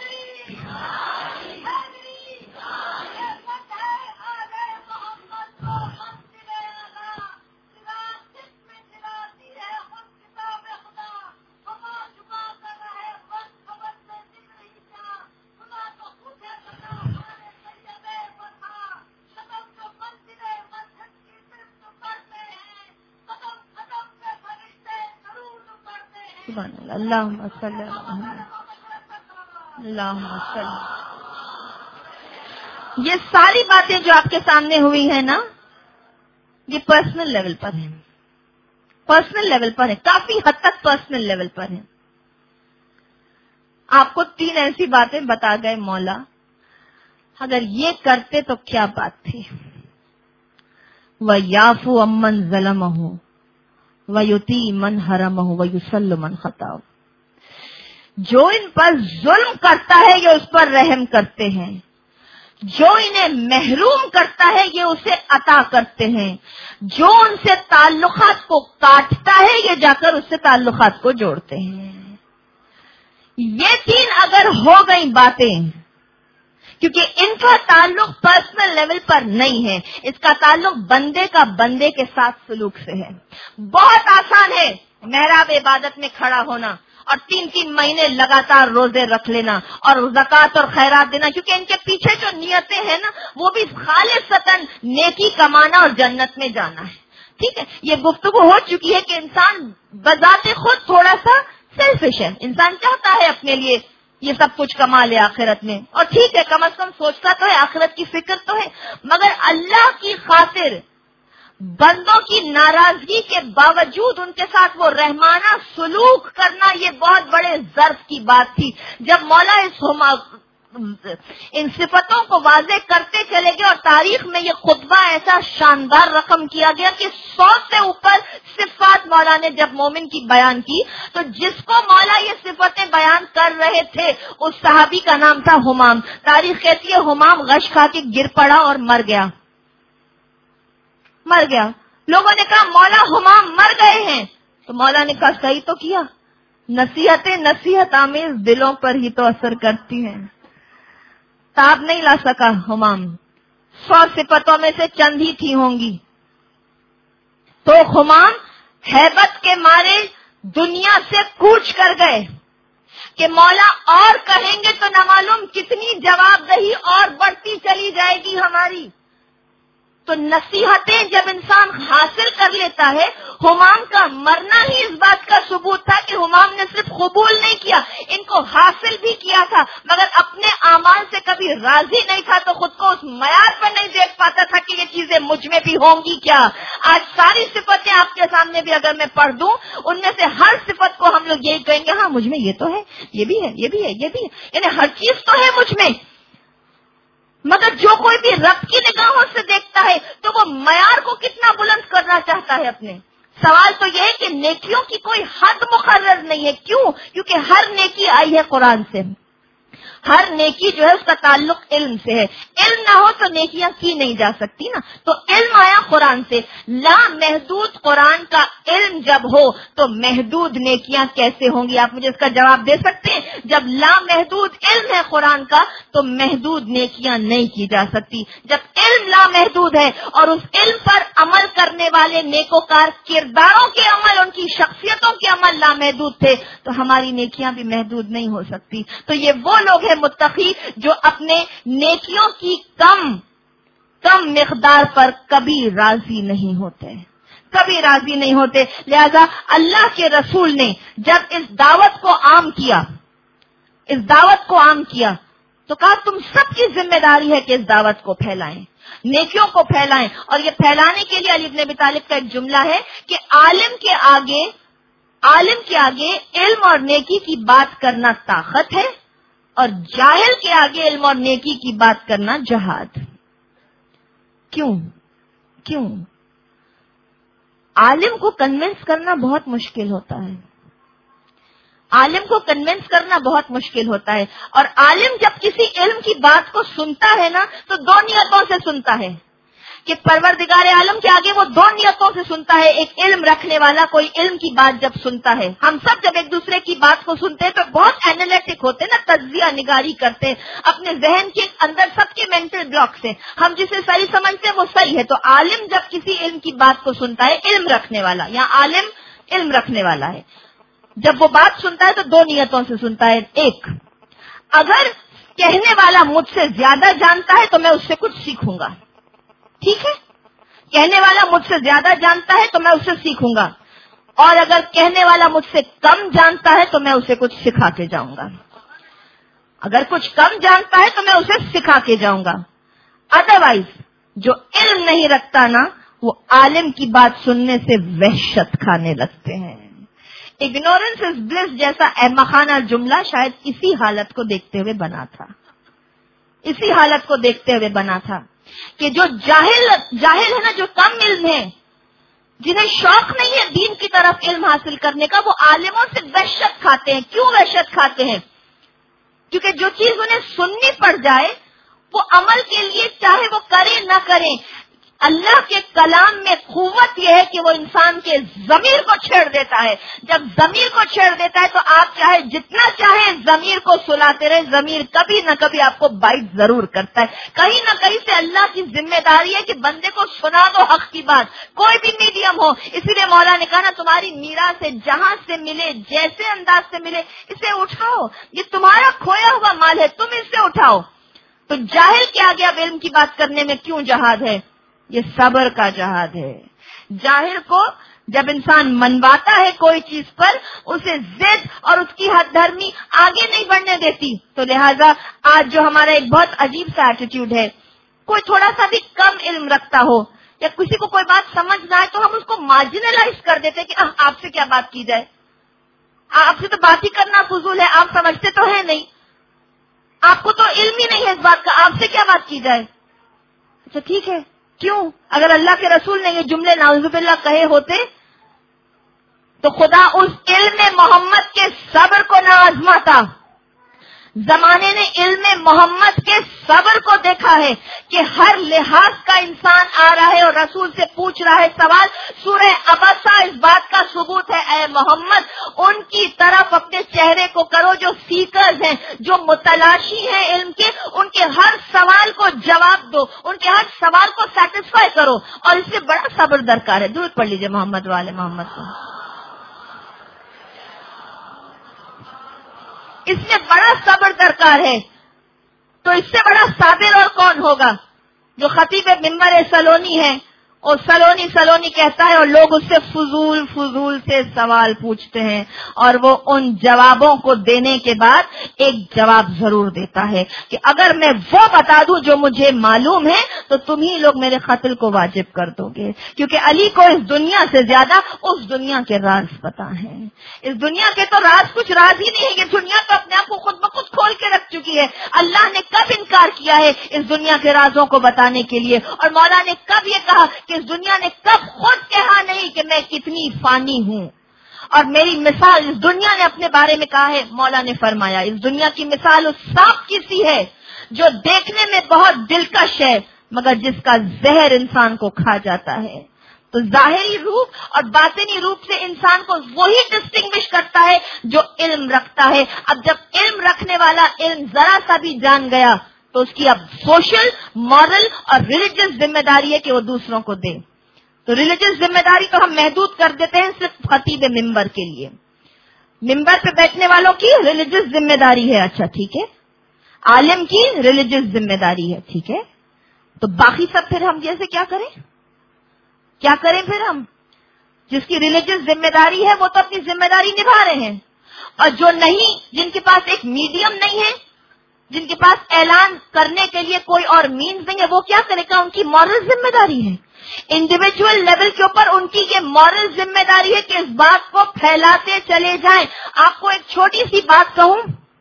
اللہم صلی اللہم صلی، یہ ساری باتیں جو آپ کے سامنے ہوئی ہیں نا یہ پرسنل لیول پر ہیں، پرسنل لیول پر ہیں، کافی حد تک پرسنل لیول پر ہیں۔ آپ کو تین ایسی باتیں بتا گئے مولا، اگر یہ کرتے تو کیا بات تھی۔ وَيَعْفُو عَمَّنْ ظَلَمَهُ وَيُطِيعُ مَنْ حَرَمَهُ وَيُصِلُّ مَنْ خَطَأَهُ، جو ان پر ظلم کرتا ہے یہ اس پر رحم کرتے ہیں، جو انہیں محروم کرتا ہے یہ اسے عطا کرتے ہیں، جو ان سے تعلقات کو کاٹتا ہے یہ جا کر اس سے تعلقات کو جوڑتے ہیں۔ یہ تین اگر ہو گئی باتیں، کیونکہ ان کا تعلق پرسنل لیول پر نہیں ہے، اس کا تعلق بندے کا بندے کے ساتھ سلوک سے ہے۔ بہت آسان ہے محراب عبادت میں کھڑا ہونا اور تین تین مہینے لگاتار روزے رکھ لینا اور زکوٰۃ اور خیرات دینا، کیونکہ ان کے پیچھے جو نیتیں ہیں نا وہ بھی خالصتاً نیکی کمانا اور جنت میں جانا ہے۔ ٹھیک ہے، یہ گفتگو ہو چکی ہے کہ انسان بذات خود تھوڑا سا سیلفش ہے، انسان چاہتا ہے اپنے لیے یہ سب کچھ کما لے آخرت میں، اور ٹھیک ہے کم از کم سوچتا تو ہے، آخرت کی فکر تو ہے، مگر اللہ کی خاطر بندوں کی ناراضگی کے باوجود ان کے ساتھ وہ رحمانہ سلوک کرنا یہ بہت بڑے ظرف کی بات تھی۔ جب مولا اس ان صفتوں کو واضح کرتے چلے گئے اور تاریخ میں یہ خطبہ ایسا شاندار رقم کیا گیا کہ سو سے اوپر صفات مولا نے جب مومن کی بیان کی، تو جس کو مولا یہ صفتیں بیان کر رہے تھے اس صحابی کا نام تھا حمام۔ تاریخ کہتی ہے حمام غش کھا کے گر پڑا اور مر گیا، مر گیا۔ لوگوں نے کہا مولا حمام مر گئے ہیں، تو مولا نے کہا صحیح تو کیا، نصیحتیں نصیحت آمیز دلوں پر ہی تو اثر کرتی ہیں۔ تاب نہیں لا سکا حمام، سو صفتوں میں سے چند ہی تھی ہوں گی، تو حمام ہیبت کے مارے دنیا سے کوچ کر گئے کہ مولا اور کہیں گے تو نہ معلوم کتنی جواب دہی اور بڑھتی چلی جائے گی ہماری۔ تو نصیحتیں جب انسان حاصل کر لیتا ہے، حمام کا مرنا ہی اس بات کا ثبوت تھا کہ حمام نے صرف قبول نہیں کیا، ان کو حاصل بھی کیا تھا، مگر اپنے اعمال سے کبھی راضی نہیں تھا، تو خود کو اس معیار پر نہیں دیکھ پاتا تھا کہ یہ چیزیں مجھ میں بھی ہوں گی کیا۔ آج ساری صفتیں آپ کے سامنے بھی اگر میں پڑھ دوں، ان میں سے ہر صفت کو ہم لوگ یہی کہیں گے ہاں مجھ میں یہ تو ہے، یہ بھی ہے، یہ بھی ہے، یہ بھی ہے، یعنی ہر چیز تو ہے مجھ میں، مگر جو کوئی بھی رب کی نگاہوں سے دیکھتا ہے تو وہ معیار کو کتنا بلند کرنا چاہتا ہے اپنے۔ سوال تو یہ ہے کہ نیکیوں کی کوئی حد مقرر نہیں ہے، کیوں؟ کیونکہ ہر نیکی آئی ہے قرآن سے، ہر نیکی جو ہے اس کا تعلق علم سے ہے. علم نہ ہو تو نیکیاں کی نہیں جا سکتی نا. تو علم آیا قرآن سے. لا محدود قرآن کا علم جب ہو تو محدود نیکیاں کیسے ہوں گی؟ آپ مجھے اس کا جواب دے سکتے ہیں؟ جب لا محدود علم ہے قرآن کا تو محدود نیکیاں نہیں کی جا سکتی. جب علم لا محدود ہے اور اس علم پر عمل کرنے والے نیکوکار کرداروں کے عمل، ان کی شخصیتوں کے عمل لا محدود تھے تو ہماری نیکیاں بھی محدود نہیں ہو سکتی. تو یہ وہ لوگ ہیں متقی جو اپنے نیکیوں کی کم کم مقدار پر کبھی راضی نہیں ہوتے، کبھی راضی نہیں ہوتے. لہذا اللہ کے رسول نے جب اس دعوت کو عام کیا اس دعوت کو عام کیا تو کہا تم سب کی ذمہ داری ہے کہ اس دعوت کو پھیلائیں، نیکیوں کو پھیلائیں. اور یہ پھیلانے کے لیے علی بن ابی طالب کا ایک جملہ ہے کہ عالم کے آگے عالم کے آگے علم اور نیکی کی بات کرنا طاقت ہے اور جاہل کے آگے علم اور نیکی کی بات کرنا جہاد. کیوں کیوں عالم کو کنونس کرنا بہت مشکل ہوتا ہے. عالم کو کنونس کرنا بہت مشکل ہوتا ہے. اور عالم جب کسی علم کی بات کو سنتا ہے نا تو دو نیتوں سے سنتا ہے کہ پروردگار عالم کے آگے وہ دو نیتوں سے سنتا ہے. ایک علم رکھنے والا کوئی علم کی بات جب سنتا ہے، ہم سب جب ایک دوسرے کی بات کو سنتے ہیں تو بہت اینالیٹک ہوتے نا، تجزیہ نگاری کرتے ہیں اپنے ذہن کے اندر. سب کے مینٹل بلاکس ہیں، ہم جسے صحیح سمجھتے ہیں وہ صحیح ہے. تو عالم جب کسی علم کی بات کو سنتا ہے، علم رکھنے والا یا عالم علم رکھنے والا ہے، جب وہ بات سنتا ہے تو دو نیتوں سے سنتا ہے. ایک، اگر کہنے والا مجھ سے زیادہ جانتا ہے تو میں اس سے کچھ سیکھوں گا، ٹھیک ہے، کہنے والا مجھ سے زیادہ جانتا ہے تو میں اس سے سیکھوں گا. اور اگر کہنے والا مجھ سے کم جانتا ہے تو میں اسے کچھ سکھا کے جاؤں گا. اگر کچھ کم جانتا ہے تو میں اسے سکھا کے جاؤں گا. ادروائز جو علم نہیں رکھتا نا وہ عالم کی بات سننے سے وحشت کھانے لگتے ہیں. اگنورنس از بلس جیسا احمقانہ جملہ شاید اسی حالت کو دیکھتے ہوئے بنا تھا اسی حالت کو دیکھتے ہوئے بنا تھا کہ جو جاہل جاہل ہے نا، جو کم علم ہے، جنہیں شوق نہیں ہے دین کی طرف علم حاصل کرنے کا، وہ عالموں سے وحشت کھاتے ہیں. کیوں وحشت کھاتے ہیں؟ کیونکہ جو چیز انہیں سننی پڑ جائے وہ عمل کے لیے چاہے وہ کریں نہ کریں. اللہ کے کلام میں قوت یہ ہے کہ وہ انسان کے ضمیر کو چھیڑ دیتا ہے. جب ضمیر کو چھیڑ دیتا ہے تو آپ چاہے جتنا چاہیں ضمیر کو سلاتے رہے، ضمیر کبھی نہ کبھی آپ کو بائٹ ضرور کرتا ہے. کہیں نہ کہیں سے اللہ کی ذمہ داری ہے کہ بندے کو سنا دو حق کی بات، کوئی بھی میڈیم ہو. اسی لیے مولا نے کہا نا تمہاری میراث سے جہاں سے ملے، جیسے انداز سے ملے، اسے اٹھاؤ. یہ تمہارا کھویا ہوا مال ہے، تم اس سے اٹھاؤ. تو جاہل کے آگے اب علم کی بات کرنے میں کیوں جہاد ہے؟ یہ صبر کا جہاد ہے. جاہل کو جب انسان منواتا ہے کوئی چیز پر، اسے ضد اور اس کی حد دھرمی آگے نہیں بڑھنے دیتی. تو لہٰذا آج جو ہمارا ایک بہت عجیب سا ایٹیٹیوڈ ہے، کوئی تھوڑا سا بھی کم علم رکھتا ہو یا کسی کو کوئی بات سمجھ نہ آئے تو ہم اس کو مارجنلائز کر دیتے کہ آپ سے کیا بات کی جائے، آپ سے تو بات ہی کرنا فضول ہے، آپ سمجھتے تو ہے نہیں، آپ کو تو علم ہی نہیں ہے اس بات کا، آپ سے کیا بات کی جائے. اچھا ٹھیک ہے، کیوں؟ اگر اللہ کے رسول نے یہ جملے نعوذ باللہ کہے ہوتے تو خدا اس علم محمد کے صبر کو نہ آزماتا. زمانے نے علم محمد کے صبر کو دیکھا ہے کہ ہر لحاظ کا انسان آ رہا ہے اور رسول سے پوچھ رہا ہے سوال. سورہ عبسہ اس بات کا ثبوت ہے. اے محمد ان کی طرف اپنے چہرے کو کرو جو سیکرز ہیں، جو متلاشی ہیں علم کے، ان کے ہر سوال کو جواب دو، ان کے ہر سوال کو سیٹسفائی کرو. اور اس سے بڑا صبر درکار ہے. درود پڑھ لیجئے محمد والے محمد کو. اس سے بڑا صبر درکار ہے. تو اس سے بڑا صابر اور کون ہوگا؟ جو خطیب منبر سلونی ہے، اور سلونی سلونی کہتا ہے اور لوگ اس سے فضول فضول سے سوال پوچھتے ہیں اور وہ ان جوابوں کو دینے کے بعد ایک جواب ضرور دیتا ہے کہ اگر میں وہ بتا دوں جو مجھے معلوم ہے تو تم ہی لوگ میرے قتل کو واجب کر دو گے، کیونکہ علی کو اس دنیا سے زیادہ اس دنیا کے راز پتا ہیں. اس دنیا کے تو راز کچھ راز ہی نہیں ہے. یہ دنیا تو اپنے آپ کو خود بخود کھول کے رکھ چکی ہے. اللہ نے کب انکار کیا ہے اس دنیا کے رازوں کو بتانے کے لیے؟ اور مولا نے کب یہ کہا کہ اس دنیا نے کب خود کہا نہیں کہ میں کتنی فانی ہوں؟ اور میری مثال اس دنیا نے اپنے بارے میں کہا ہے، مولا نے فرمایا اس دنیا کی مثال اس سانپ کی سی ہے جو دیکھنے میں بہت دلکش ہے مگر جس کا زہر انسان کو کھا جاتا ہے. تو ظاہری روپ اور باطنی روپ سے انسان کو وہی ڈسٹنگوش کرتا ہے جو علم رکھتا ہے. اب جب علم رکھنے والا علم ذرا سا بھی جان گیا تو اس کی اب سوشل، مورل اور ریلیجس ذمہ داری ہے کہ وہ دوسروں کو دے. تو ریلیجس ذمہ داری تو ہم محدود کر دیتے ہیں صرف خطیب ممبر کے لیے. ممبر پہ بیٹھنے والوں کی ریلیجس ذمہ داری ہے، اچھا ٹھیک ہے. عالم کی ریلیجس ذمہ داری ہے، ٹھیک ہے. تو باقی سب پھر ہم جیسے کیا کریں کیا کریں پھر ہم؟ جس کی ریلیجس ذمہ داری ہے وہ تو اپنی ذمہ داری نبھا رہے ہیں، اور جو نہیں، جن کے پاس ایک میڈیم نہیں ہے، جن کے پاس اعلان کرنے کے لیے کوئی اور مینز نہیں ہے، وہ کیا کرے گا؟ ان کی مورل ذمہ داری ہے. انڈیویجول لیول کے اوپر ان کی یہ مورل ذمہ داری ہے کہ اس بات کو پھیلاتے چلے جائیں. آپ کو ایک چھوٹی سی بات کہوں،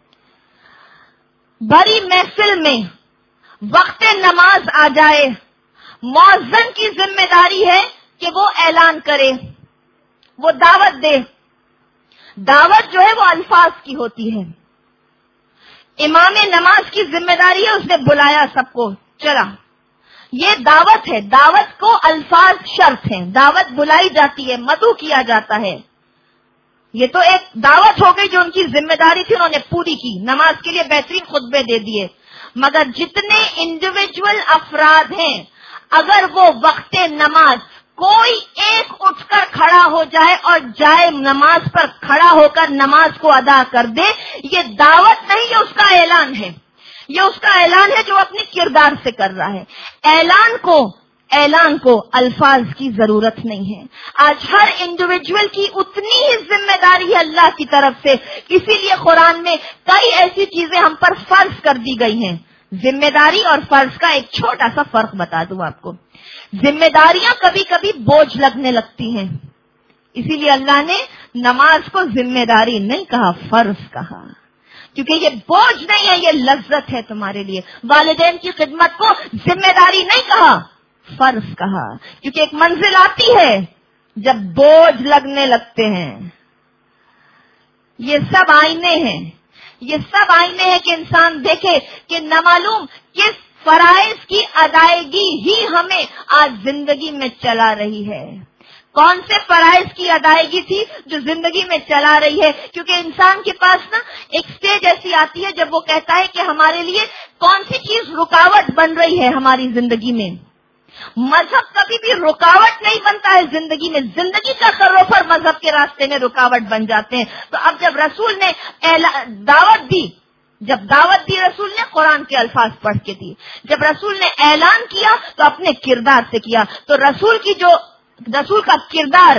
بڑی محفل میں وقت نماز آ جائے، مؤذن کی ذمہ داری ہے کہ وہ اعلان کرے، وہ دعوت دے. دعوت جو ہے وہ الفاظ کی ہوتی ہے. امام نماز کی ذمہ داری ہے، اس نے بلایا سب کو، چلا، یہ دعوت ہے. دعوت کو الفاظ شرط ہیں، دعوت بلائی جاتی ہے، مدعو کیا جاتا ہے. یہ تو ایک دعوت ہو گئی جو ان کی ذمہ داری تھی، انہوں نے پوری کی. نماز کے لیے بہترین خطبے دے دیے. مگر جتنے انڈیویجول افراد ہیں، اگر وہ وقت نماز کوئی ایک اٹھ کر کھڑا ہو جائے اور جائے نماز پر کھڑا ہو کر نماز کو ادا کر دے، یہ دعوت نہیں، یہ اس کا اعلان ہے. یہ اس کا اعلان ہے جو اپنے کردار سے کر رہا ہے. اعلان کو اعلان کو الفاظ کی ضرورت نہیں ہے. آج ہر انڈیویجول کی اتنی ہی ذمہ داری ہے اللہ کی طرف سے. اسی لیے قرآن میں کئی ایسی چیزیں ہم پر فرض کر دی گئی ہیں. ذمہ داری اور فرض کا ایک چھوٹا سا فرق بتا دوں آپ کو. ذمہ داریاں کبھی کبھی بوجھ لگنے لگتی ہیں، اسی لیے اللہ نے نماز کو ذمہ داری نہیں کہا، فرض کہا، کیونکہ یہ بوجھ نہیں ہے، یہ لذت ہے تمہارے لیے. والدین کی خدمت کو ذمہ داری نہیں کہا، فرض کہا، کیونکہ ایک منزل آتی ہے جب بوجھ لگنے لگتے ہیں. یہ سب آئینے ہیں، یہ سب آئینے ہیں کہ انسان دیکھے کہ نامعلوم کس فرائض کی ادائیگی ہی ہمیں آج زندگی میں چلا رہی ہے. کون سے فرائض کی ادائیگی تھی جو زندگی میں چلا رہی ہے؟ کیونکہ انسان کے پاس نا ایک سٹیج ایسی آتی ہے جب وہ کہتا ہے کہ ہمارے لیے کون سی چیز رکاوٹ بن رہی ہے ہماری زندگی میں. مذہب کبھی بھی رکاوٹ نہیں بنتا ہے زندگی میں، زندگی کا سروفر مذہب کے راستے میں رکاوٹ بن جاتے ہیں. تو اب جب رسول نے دعوت دی، جب دعوت دی رسول نے قرآن کے الفاظ پڑھ کے دی، جب رسول نے اعلان کیا تو اپنے کردار سے کیا. تو رسول کی جو رسول کا کردار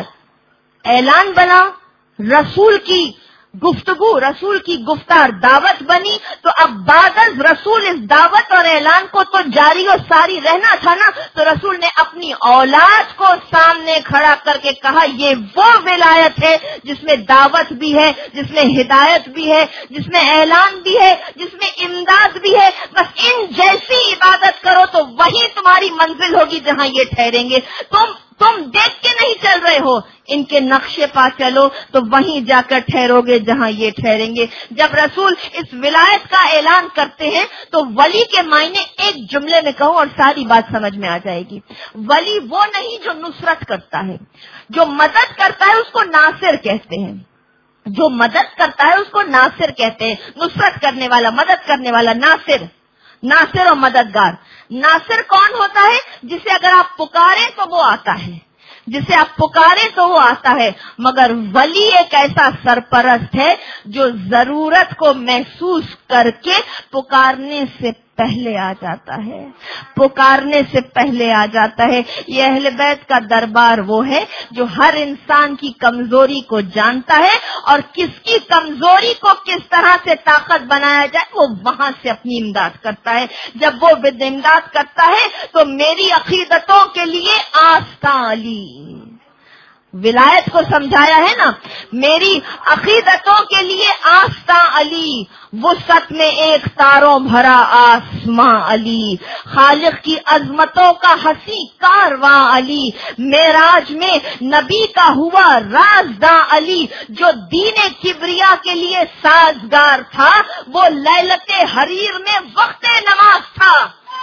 اعلان بنا، رسول کی گفتگو، رسول کی گفتار دعوت بنی. تو اب بعد از رسول اس دعوت اور اعلان کو تو جاری و ساری رہنا تھا نا. تو رسول نے اپنی اولاد کو سامنے کھڑا کر کے کہا یہ وہ ولایت ہے جس میں دعوت بھی ہے، جس میں ہدایت بھی ہے، جس میں اعلان بھی ہے، جس میں امداد بھی ہے. بس ان جیسی عبادت کرو تو وہی تمہاری منزل ہوگی جہاں یہ ٹھہریں گے. تم تم دیکھ کے نہیں چل رہے ہو، ان کے نقشے پا چلو تو وہیں جا کر ٹھہرو گے جہاں یہ ٹھہریں گے. جب رسول اس ولایت کا اعلان کرتے ہیں تو ولی کے معنی ایک جملے میں کہوں اور ساری بات سمجھ میں آ جائے گی. ولی وہ نہیں جو نصرت کرتا ہے، جو مدد کرتا ہے اس کو ناصر کہتے ہیں. جو مدد کرتا ہے اس کو ناصر کہتے ہیں. نصرت کرنے والا، مدد کرنے والا، ناصر. ناصر و مددگار. ناصر کون ہوتا ہے؟ جسے اگر آپ پکاریں تو وہ آتا ہے، جسے آپ پکاریں تو وہ آتا ہے. مگر ولی ایک ایسا سرپرست ہے جو ضرورت کو محسوس کر کے پکارنے سے پہلے آ جاتا ہے، پکارنے سے پہلے آ جاتا ہے. یہ اہل بیت کا دربار وہ ہے جو ہر انسان کی کمزوری کو جانتا ہے اور کس کی کمزوری کو کس طرح سے طاقت بنایا جائے وہ وہاں سے اپنی امداد کرتا ہے. جب وہ امداد کرتا ہے تو میری عقیدتوں کے لیے آستہ علی، ولایت کو سمجھایا ہے نا، میری عقیدتوں کے لیے آستاں علی، وسعت میں ایک تاروں بھرا آسماں علی، خالق کی عظمتوں کا ہنسی کارواں علی، معراج میں نبی کا ہوا رازداں علی، جو دین کبریا کے لیے سازگار تھا وہ لیلت حریر میں وقت نماز تھا۔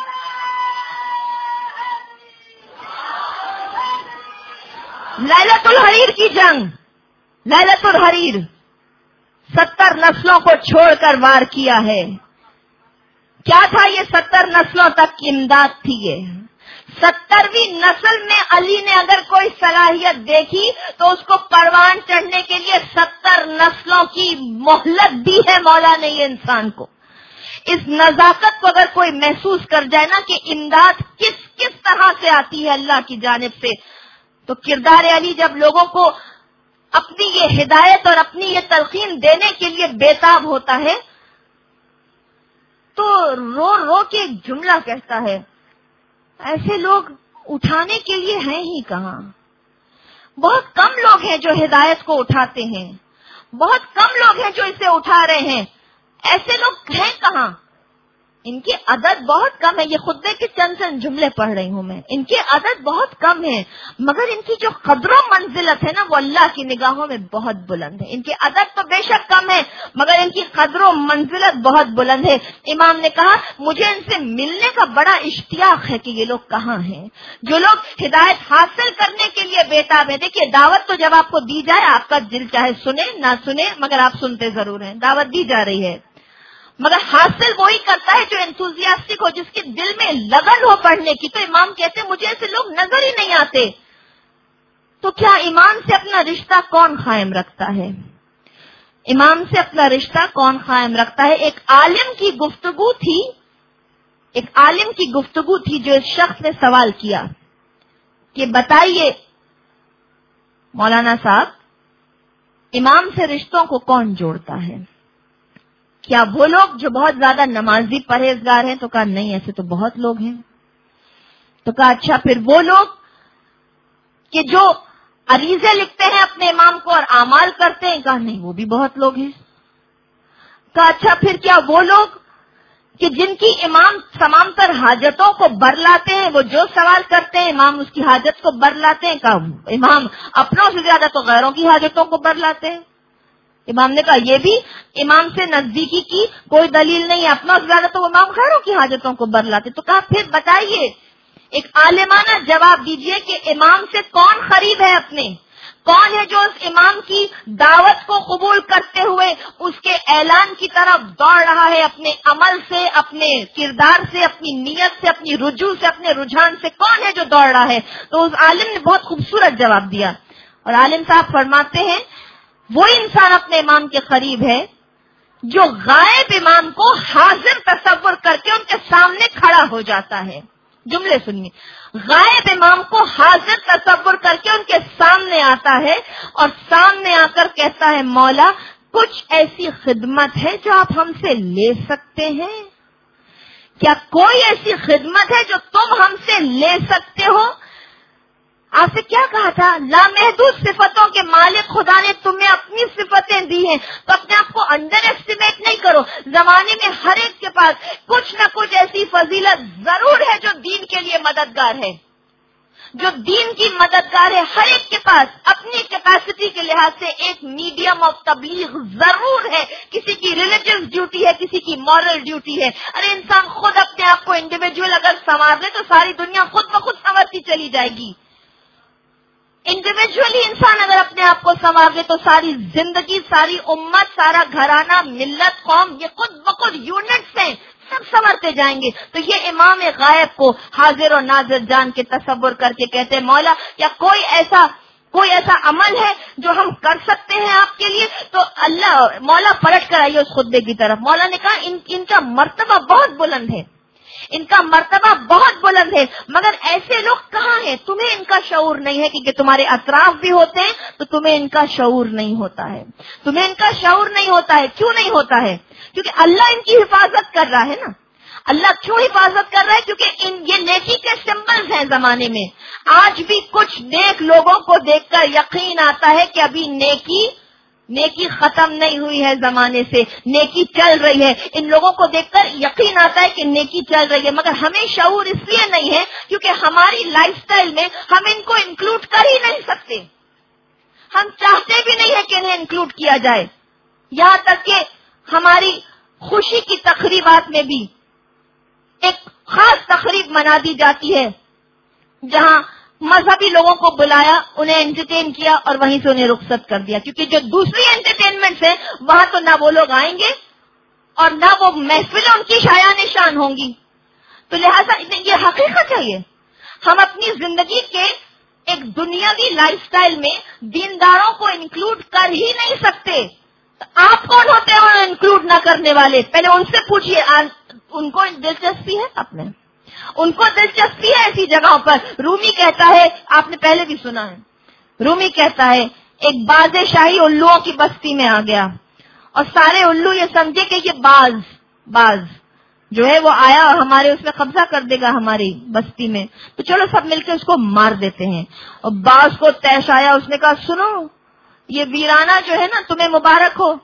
لیلت الحریر کی جنگ، لیلت الحریر ستر نسلوں کو چھوڑ کر وار کیا ہے۔ کیا تھا یہ؟ ستر نسلوں تک کی امداد تھی یہ۔ سترویں نسل میں علی نے اگر کوئی صلاحیت دیکھی تو اس کو پروان چڑھنے کے لیے ستر نسلوں کی مہلت دی ہے مولا نے یہ انسان کو۔ اس نزاکت کو اگر کوئی محسوس کر جائے نا کہ امداد کس کس طرح سے آتی ہے اللہ کی جانب سے، تو کردار علی جب لوگوں کو اپنی یہ ہدایت اور اپنی یہ تلقین دینے کے لیے بےتاب ہوتا ہے تو رو رو کے ایک جملہ کہتا ہے، ایسے لوگ اٹھانے کے لیے ہیں ہی کہاں؟ بہت کم لوگ ہیں جو ہدایت کو اٹھاتے ہیں، بہت کم لوگ ہیں جو اسے اٹھا رہے ہیں، ایسے لوگ ہیں کہاں؟ ان کی عدد بہت کم ہے۔ یہ خطبے کے چند چند جملے پڑھ رہی ہوں میں، ان کی عدد بہت کم ہے مگر ان کی جو قدر و منزلت ہے نا وہ اللہ کی نگاہوں میں بہت بلند ہے۔ ان کی عدد تو بے شک کم ہے مگر ان کی قدر و منزلت بہت بلند ہے۔ امام نے کہا مجھے ان سے ملنے کا بڑا اشتیاق ہے کہ یہ لوگ کہاں ہیں، جو لوگ ہدایت حاصل کرنے کے لیے بےتاب ہیں۔ دیکھیے دعوت تو جب آپ کو دی جائے آپ کا دل چاہے سنے نہ سنے مگر آپ سنتے ضرور ہیں، دعوت دی جا رہی ہے، مگر حاصل وہی کرتا ہے جو انتھوزیاسٹک ہو، جس کے دل میں لگن ہو پڑھنے کی۔ تو امام کہتے ہیں مجھے ایسے لوگ نظر ہی نہیں آتے۔ تو کیا امام سے اپنا رشتہ کون قائم رکھتا ہے؟ امام سے اپنا رشتہ کون قائم رکھتا ہے؟ ایک عالم کی گفتگو تھی، ایک عالم کی گفتگو تھی جو اس شخص نے سوال کیا کہ بتائیے مولانا صاحب امام سے رشتوں کو کون جوڑتا ہے؟ کیا وہ لوگ جو بہت زیادہ نمازی پرہیزگار ہیں؟ تو کہا نہیں، ایسے تو بہت لوگ ہیں۔ تو کہا اچھا پھر وہ لوگ کہ جو عریضے لکھتے ہیں اپنے امام کو اور اعمال کرتے ہیں؟ کہا نہیں، وہ بھی بہت لوگ ہیں۔ کہا اچھا پھر کیا وہ لوگ کہ جن کی امام تمام تر حاجتوں کو بر لاتے ہیں، وہ جو سوال کرتے ہیں امام اس کی حاجت کو بر لاتے ہیں؟ کہا امام اپنوں سے زیادہ تو غیروں کی حاجتوں کو بر لاتے ہیں۔ امام نے کہا یہ بھی امام سے نزدیکی کی کوئی دلیل نہیں ہے، اپنا سے زیادہ تو امام غیروں کی حاجتوں کو بر لاتے۔ تو کہا پھر بتائیے ایک عالمانہ جواب دیجئے کہ امام سے کون قریب ہے اپنے، کون ہے جو اس امام کی دعوت کو قبول کرتے ہوئے اس کے اعلان کی طرف دوڑ رہا ہے، اپنے عمل سے، اپنے کردار سے، اپنی نیت سے، اپنی رجوع سے، اپنے رجحان سے کون ہے جو دوڑ رہا ہے؟ تو اس عالم نے بہت خوبصورت جواب دیا، اور عالم صاحب فرماتے ہیں وہ انسان اپنے امام کے قریب ہے جو غائب امام کو حاضر تصور کر کے ان کے سامنے کھڑا ہو جاتا ہے۔ جملے سنیے، غائب امام کو حاضر تصور کر کے ان کے سامنے آتا ہے اور سامنے آ کر کہتا ہے مولا کچھ ایسی خدمت ہے جو آپ ہم سے لے سکتے ہیں؟ کیا کوئی ایسی خدمت ہے جو تم ہم سے لے سکتے ہو؟ آپ سے کیا کہا تھا؟ لامحدود صفتوں کے مالک خدا نے تمہیں اپنی صفتیں دی ہیں، تو اپنے آپ کو انڈر ایسٹیمیٹ نہیں کرو۔ زمانے میں ہر ایک کے پاس کچھ نہ کچھ ایسی فضیلت ضرور ہے جو دین کے لیے مددگار ہے، جو دین کی مددگار ہے۔ ہر ایک کے پاس اپنی کیپیسٹی کے لحاظ سے ایک میڈیم آف تبلیغ ضرور ہے۔ کسی کی ریلیجیس ڈیوٹی ہے، کسی کی مورل ڈیوٹی ہے۔ ارے انسان خود اپنے آپ کو انڈیویجول اگر سنوار لے تو ساری دنیا خود بخود سنورتی چلی جائے گی۔ انڈیویجولی انسان اگر اپنے آپ کو سنوار لے تو ساری زندگی، ساری امت، سارا گھرانہ، ملت، قوم یہ خود بخود یونٹس ہیں، سب سنورتے جائیں گے۔ تو یہ امام غائب کو حاضر و ناظر جان کے تصور کر کے کہتے ہیں مولا یا کوئی ایسا کوئی ایسا عمل ہے جو ہم کر سکتے ہیں آپ کے لیے؟ تو اللہ مولا پلٹ کر آئیے اس خطبے کی طرف۔ مولا نے کہا ان, ان کا مرتبہ بہت بلند ہے، ان کا مرتبہ بہت بلند ہے، مگر ایسے لوگ کہاں ہیں؟ تمہیں ان کا شعور نہیں ہے کیونکہ تمہارے اطراف بھی ہوتے ہیں تو تمہیں ان کا شعور نہیں ہوتا ہے، تمہیں ان کا شعور نہیں ہوتا ہے۔ کیوں نہیں ہوتا ہے؟ کیونکہ اللہ ان کی حفاظت کر رہا ہے نا، اللہ کیوں حفاظت کر رہا ہے؟ کیونکہ ان یہ نیکی کے سمبلز ہیں زمانے میں. آج بھی کچھ نیک لوگوں کو دیکھ کر یقین آتا ہے کہ ابھی نیکی نیکی ختم نہیں ہوئی ہے زمانے سے, نیکی چل رہی ہے. ان لوگوں کو دیکھ کر یقین آتا ہے کہ نیکی چل رہی ہے, مگر ہمیں شعور اس لیے نہیں ہے کیونکہ ہماری لائف سٹائل میں ہم ان کو انکلوڈ کر ہی نہیں سکتے. ہم چاہتے بھی نہیں ہے کہ انہیں انکلوڈ کیا جائے. یہاں تک کہ ہماری خوشی کی تقریبات میں بھی ایک خاص تقریب منا دی جاتی ہے جہاں مذہبی لوگوں کو بلایا, انہیں انٹرٹین کیا اور وہیں سے انہیں رخصت کر دیا, کیونکہ جو دوسری انٹرٹینمنٹس ہیں وہاں تو نہ وہ لوگ آئیں گے اور نہ وہ محفلیں ان کی شایان نشان ہوں گی. تو لہٰذا یہ حقیقت ہے. یہ ہم اپنی زندگی کے ایک دنیاوی لائف سٹائل میں دینداروں کو انکلوڈ کر ہی نہیں سکتے. آپ کون ہوتے ہیں انہیں انکلوڈ نہ کرنے والے؟ پہلے ان سے پوچھئے, ان کو دلچسپی ہے اپنے ان کو دلچسپی ہے ایسی جگہوں پر. رومی کہتا ہے, آپ نے پہلے بھی سنا ہے, رومی کہتا ہے ایک باز شاہی الوؤں کی بستی میں آ گیا اور سارے الو یہ سمجھے کہ یہ باز باز جو ہے وہ آیا اور ہمارے اس میں قبضہ کر دے گا ہماری بستی میں, تو چلو سب مل کے اس کو مار دیتے ہیں. اور باز کو تیش آیا, اس نے کہا سنو یہ ویرانہ جو ہے نا تمہیں مبارک ہو,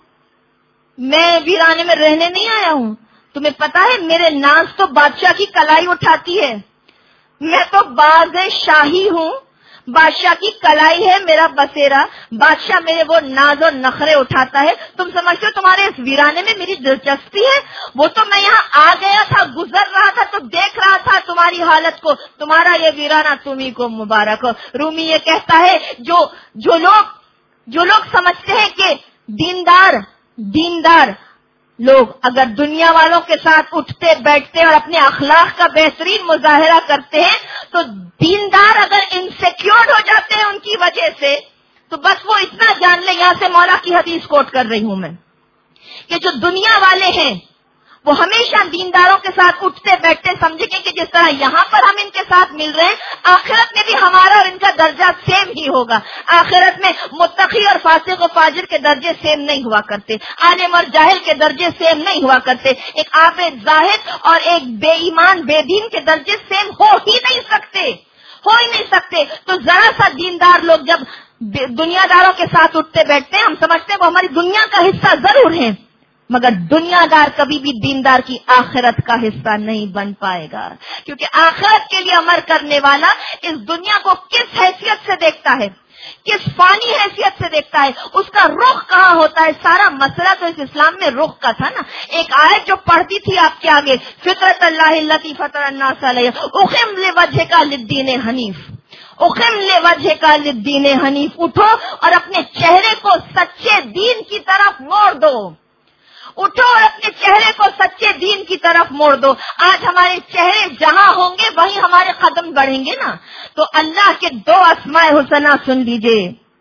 میں ویرانے میں رہنے نہیں آیا ہوں. تمہیں پتا ہے میرے ناز تو بادشاہ کی کلائی اٹھاتی ہے, میں تو باز شاہی ہوں, بادشاہ کی کلائی ہے میرا بسیرا, بادشاہ میرے وہ ناز و نخرے اٹھاتا ہے. تم سمجھتے ہو تمہارے اس ویرانے میں میری دلچسپی ہے؟ وہ تو میں یہاں آ گیا تھا, گزر رہا تھا تو دیکھ رہا تھا تمہاری حالت کو. تمہارا یہ ویرانہ تمہیں کو مبارک ہو. رومی یہ کہتا ہے جو جو لوگ جو لوگ سمجھتے ہیں کہ دیندار دیندار لوگ اگر دنیا والوں کے ساتھ اٹھتے بیٹھتے اور اپنے اخلاق کا بہترین مظاہرہ کرتے ہیں, تو دیندار اگر انسیکیورڈ ہو جاتے ہیں ان کی وجہ سے, تو بس وہ اتنا جان لیں, یہاں سے مولا کی حدیث کوٹ کر رہی ہوں میں, کہ جو دنیا والے ہیں وہ ہمیشہ دینداروں کے ساتھ اٹھتے بیٹھتے سمجھیں گے کہ جس طرح یہاں پر ہم ان کے ساتھ مل رہے ہیں, آخرت میں بھی ہمارا اور ان کا درجہ سیم ہی ہوگا. آخرت میں متقی اور فاسق و فاجر کے درجے سیم نہیں ہوا کرتے, عالم اور جاہل کے درجے سیم نہیں ہوا کرتے, ایک عابد زاہد اور ایک بے ایمان بے دین کے درجے سیم ہو ہی نہیں سکتے ہو ہی نہیں سکتے. تو ذرا سا دیندار لوگ جب دنیا داروں کے ساتھ اٹھتے بیٹھتے ہیں, ہم سمجھتے ہیں وہ ہماری دنیا کا حصہ ضرور ہیں, مگر دنیا دار کبھی بھی دیندار کی آخرت کا حصہ نہیں بن پائے گا, کیونکہ آخرت کے لیے عمل کرنے والا اس دنیا کو کس حیثیت سے دیکھتا ہے, کس فانی حیثیت سے دیکھتا ہے, اس کا رخ کہاں ہوتا ہے. سارا مسئلہ تو اس اسلام میں رخ کا تھا نا. ایک آیت جو پڑھتی تھی آپ کے آگے, فطرت اللہ التی فطر الناس علیہا اقم لوجہک للدین حنیف, اقم لوجہک للدین حنیف, اٹھو اور اپنے چہرے کو سچے دین کی طرف موڑ دو, اٹھو اور اپنے چہرے کو سچے دین کی طرف موڑ دو. آج ہمارے چہرے جہاں ہوں گے وہیں ہمارے قدم بڑھیں گے نا. تو اللہ کے دو اسماء حسنہ سن لیجئے,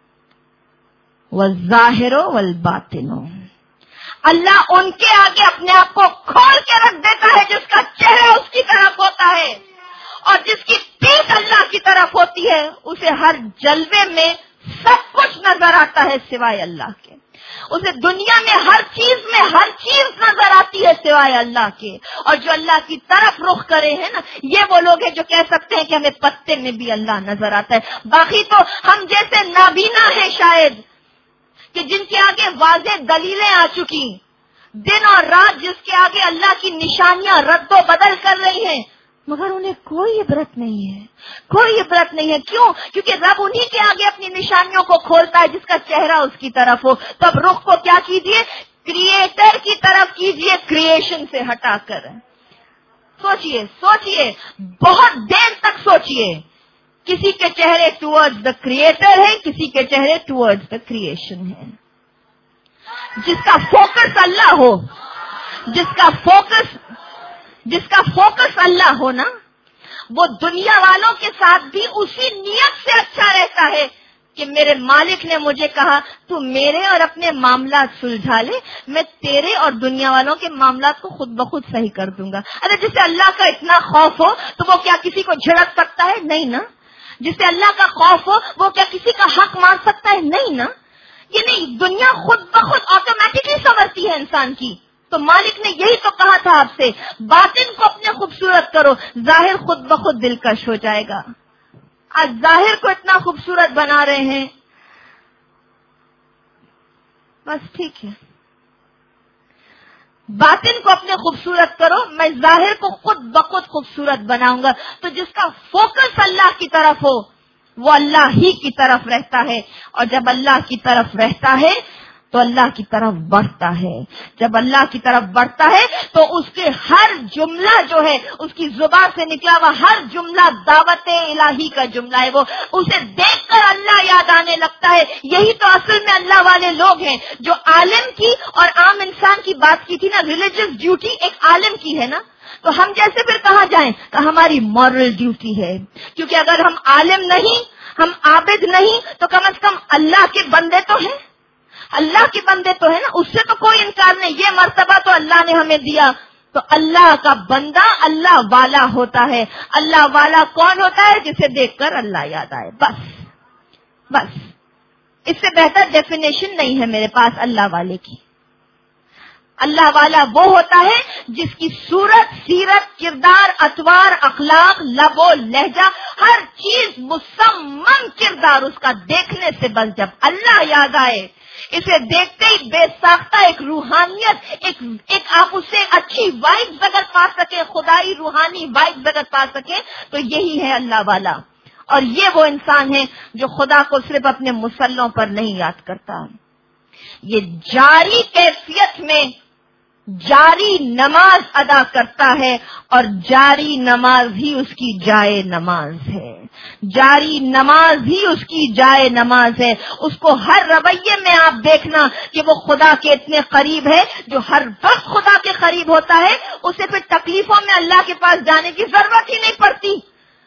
والظاہر والباطن. اللہ ان کے آگے اپنے آپ کو کھول کے رکھ دیتا ہے جس کا چہرہ اس کی طرف ہوتا ہے, اور جس کی پیٹھ اللہ کی طرف ہوتی ہے اسے ہر جلوے میں سب کچھ نظر آتا ہے سوائے اللہ کے. اسے دنیا میں ہر چیز میں ہر چیز نظر آتی ہے سوائے اللہ کے. اور جو اللہ کی طرف رخ کرے ہیں نا, یہ وہ لوگ ہیں جو کہہ سکتے ہیں کہ ہمیں پتے میں بھی اللہ نظر آتا ہے. باقی تو ہم جیسے نابینا ہیں شاید, کہ جن کے آگے واضح دلیلیں آ چکی, دن اور رات جس کے آگے اللہ کی نشانیاں رد و بدل کر رہی ہیں, مگر انہیں کوئی عبرت نہیں ہے, کوئی عبرت نہیں ہے. کیوں؟ کیونکہ رب انہی کے آگے اپنی نشانیوں کو کھولتا ہے جس کا چہرہ اس کی طرف ہو. تب رخ کو کیا کیجئے, کریٹر کی طرف کیجئے, کریشن سے ہٹا کر. سوچئے سوچئے بہت دیر تک سوچئے. کسی کے چہرے ٹورڈز دا کریٹر ہے, کسی کے چہرے ٹورڈز دا کریشن ہے. جس کا فوکس اللہ ہو, جس کا فوکس جس کا فوکس اللہ ہو نا, وہ دنیا والوں کے ساتھ بھی اسی نیت سے اچھا رہتا ہے کہ میرے مالک نے مجھے کہا تو میرے اور اپنے معاملات سلجھا لے, میں تیرے اور دنیا والوں کے معاملات کو خود بخود صحیح کر دوں گا. ارے جسے اللہ کا اتنا خوف ہو تو وہ کیا کسی کو جھڑک سکتا ہے؟ نہیں نا. جسے اللہ کا خوف ہو وہ کیا کسی کا حق مان سکتا ہے؟ نہیں نا. یہ نہیں, دنیا خود بخود آٹومیٹکلی سنورتی ہے انسان کی. تو مالک نے یہی تو کہا تھا آپ سے، باطن کو اپنے خوبصورت کرو، ظاہر خود بخود دلکش ہو جائے گا. آج ظاہر کو اتنا خوبصورت بنا رہے ہیں، بس ٹھیک ہے، باطن کو اپنے خوبصورت کرو، میں ظاہر کو خود بخود خوبصورت بناؤں گا. تو جس کا فوکس اللہ کی طرف ہو وہ اللہ ہی کی طرف رہتا ہے، اور جب اللہ کی طرف رہتا ہے تو اللہ کی طرف بڑھتا ہے. جب اللہ کی طرف بڑھتا ہے تو اس کے ہر جملہ جو ہے، اس کی زبان سے نکلا ہوا ہر جملہ دعوت الہی کا جملہ ہے. وہ اسے دیکھ کر اللہ یاد آنے لگتا ہے. یہی تو اصل میں اللہ والے لوگ ہیں. جو عالم کی اور عام انسان کی بات کی تھی نا، ریلیجس ڈیوٹی ایک عالم کی ہے نا، تو ہم جیسے پھر کہاں جائیں کہ ہماری مورل ڈیوٹی ہے. کیونکہ اگر ہم عالم نہیں، ہم عابد نہیں، تو کم از کم اللہ کے بندے تو ہیں، اللہ کے بندے تو ہے نا، اس سے تو کوئی انکار نہیں. یہ مرتبہ تو اللہ نے ہمیں دیا. تو اللہ کا بندہ اللہ والا ہوتا ہے. اللہ والا کون ہوتا ہے؟ جسے دیکھ کر اللہ یاد آئے. بس بس اس سے بہتر ڈیفینیشن نہیں ہے میرے پاس اللہ والے کی. اللہ والا وہ ہوتا ہے جس کی صورت، سیرت، کردار، اطوار، اخلاق، لب و لہجہ، ہر چیز مصمم کردار اس کا دیکھنے سے بس جب اللہ یاد آئے، اسے دیکھتے ہی بے ساختہ ایک روحانیت، ایک ایک آپ اس سے اچھی وائبز اگر پا سکے، خدائی روحانی وائبز اگر پا سکے، تو یہی ہے اللہ والا. اور یہ وہ انسان ہے جو خدا کو صرف اپنے مسلوں پر نہیں یاد کرتا، یہ جاری کیفیت میں جاری نماز ادا کرتا ہے، اور جاری نماز ہی اس کی جائے نماز ہے. جاری نماز ہی اس کی جائے نماز ہے. اس کو ہر رویے میں آپ دیکھنا کہ وہ خدا کے اتنے قریب ہے. جو ہر وقت خدا کے قریب ہوتا ہے اسے پھر تکلیفوں میں اللہ کے پاس جانے کی ضرورت ہی نہیں پڑتی.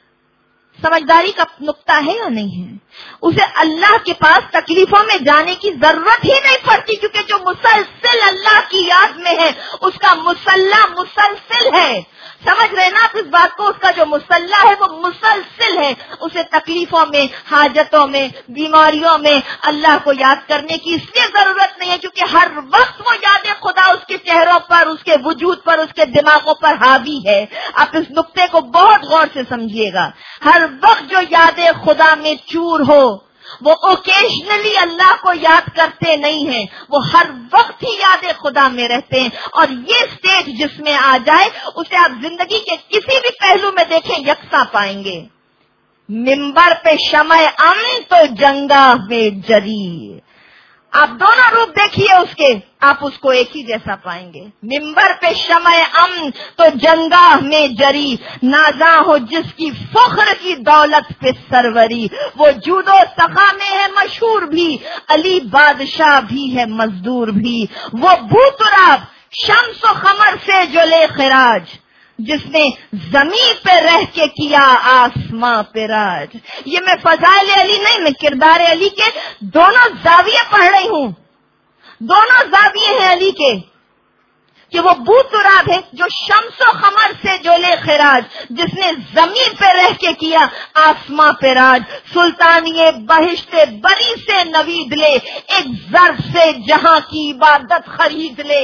سمجھداری کا نقطہ ہے یا نہیں ہے؟ اسے اللہ کے پاس تکلیفوں میں جانے کی ضرورت ہی نہیں پڑتی، کیونکہ جو مسلسل اللہ کی یاد میں ہے اس کا مسلح مسلسل ہے. سمجھ رہے نا آپ اس بات کو؟ اس کا جو مسلح ہے وہ مسلسل ہے. اسے تکلیفوں میں، حاجتوں میں، بیماریوں میں اللہ کو یاد کرنے کی اس لیے ضرورت نہیں ہے کیونکہ ہر وقت وہ یاد خدا اس کے چہروں پر، اس کے وجود پر، اس کے دماغوں پر حاوی ہے. آپ اس نقطے کو بہت غور سے سمجھیے گا. ہر وقت جو یاد خدا میں چور ہو وہ اوکیشنلی اللہ کو یاد کرتے نہیں ہیں، وہ ہر وقت ہی یاد خدا میں رہتے ہیں. اور یہ سٹیج جس میں آ جائے اسے آپ زندگی کے کسی بھی پہلو میں دیکھیں یکساں پائیں گے. منبر پہ شمع امن تو جنگاہ میں جری، آپ دونوں روپ دیکھیے اس کے، آپ اس کو ایک ہی جیسا پائیں گے. منبر پہ شمع امن تو جنگاہ میں جری، نازاں ہو جس کی فخر کی دولت پہ سروری. وہ جود و سخا میں ہے مشہور بھی، علی بادشاہ بھی ہے مزدور بھی. وہ بھوتراب شمس و قمر سے جو لے خراج، جس نے زمین پہ رہ کے کیا آسماں پہ راج. یہ میں فضائل علی نہیں، میں کردار علی کے دونوں زاویے پڑھ رہی ہوں. دونوں زاویے ہیں علی کے کہ وہ بوتراب ہے جو شمس و قمر سے جو لے خراج، جس نے زمین پہ رہ کے کیا آسماں پہ راج. سلطانی بہشت بری سے نوید لے، ایک ظرف سے جہاں کی عبادت خرید لے.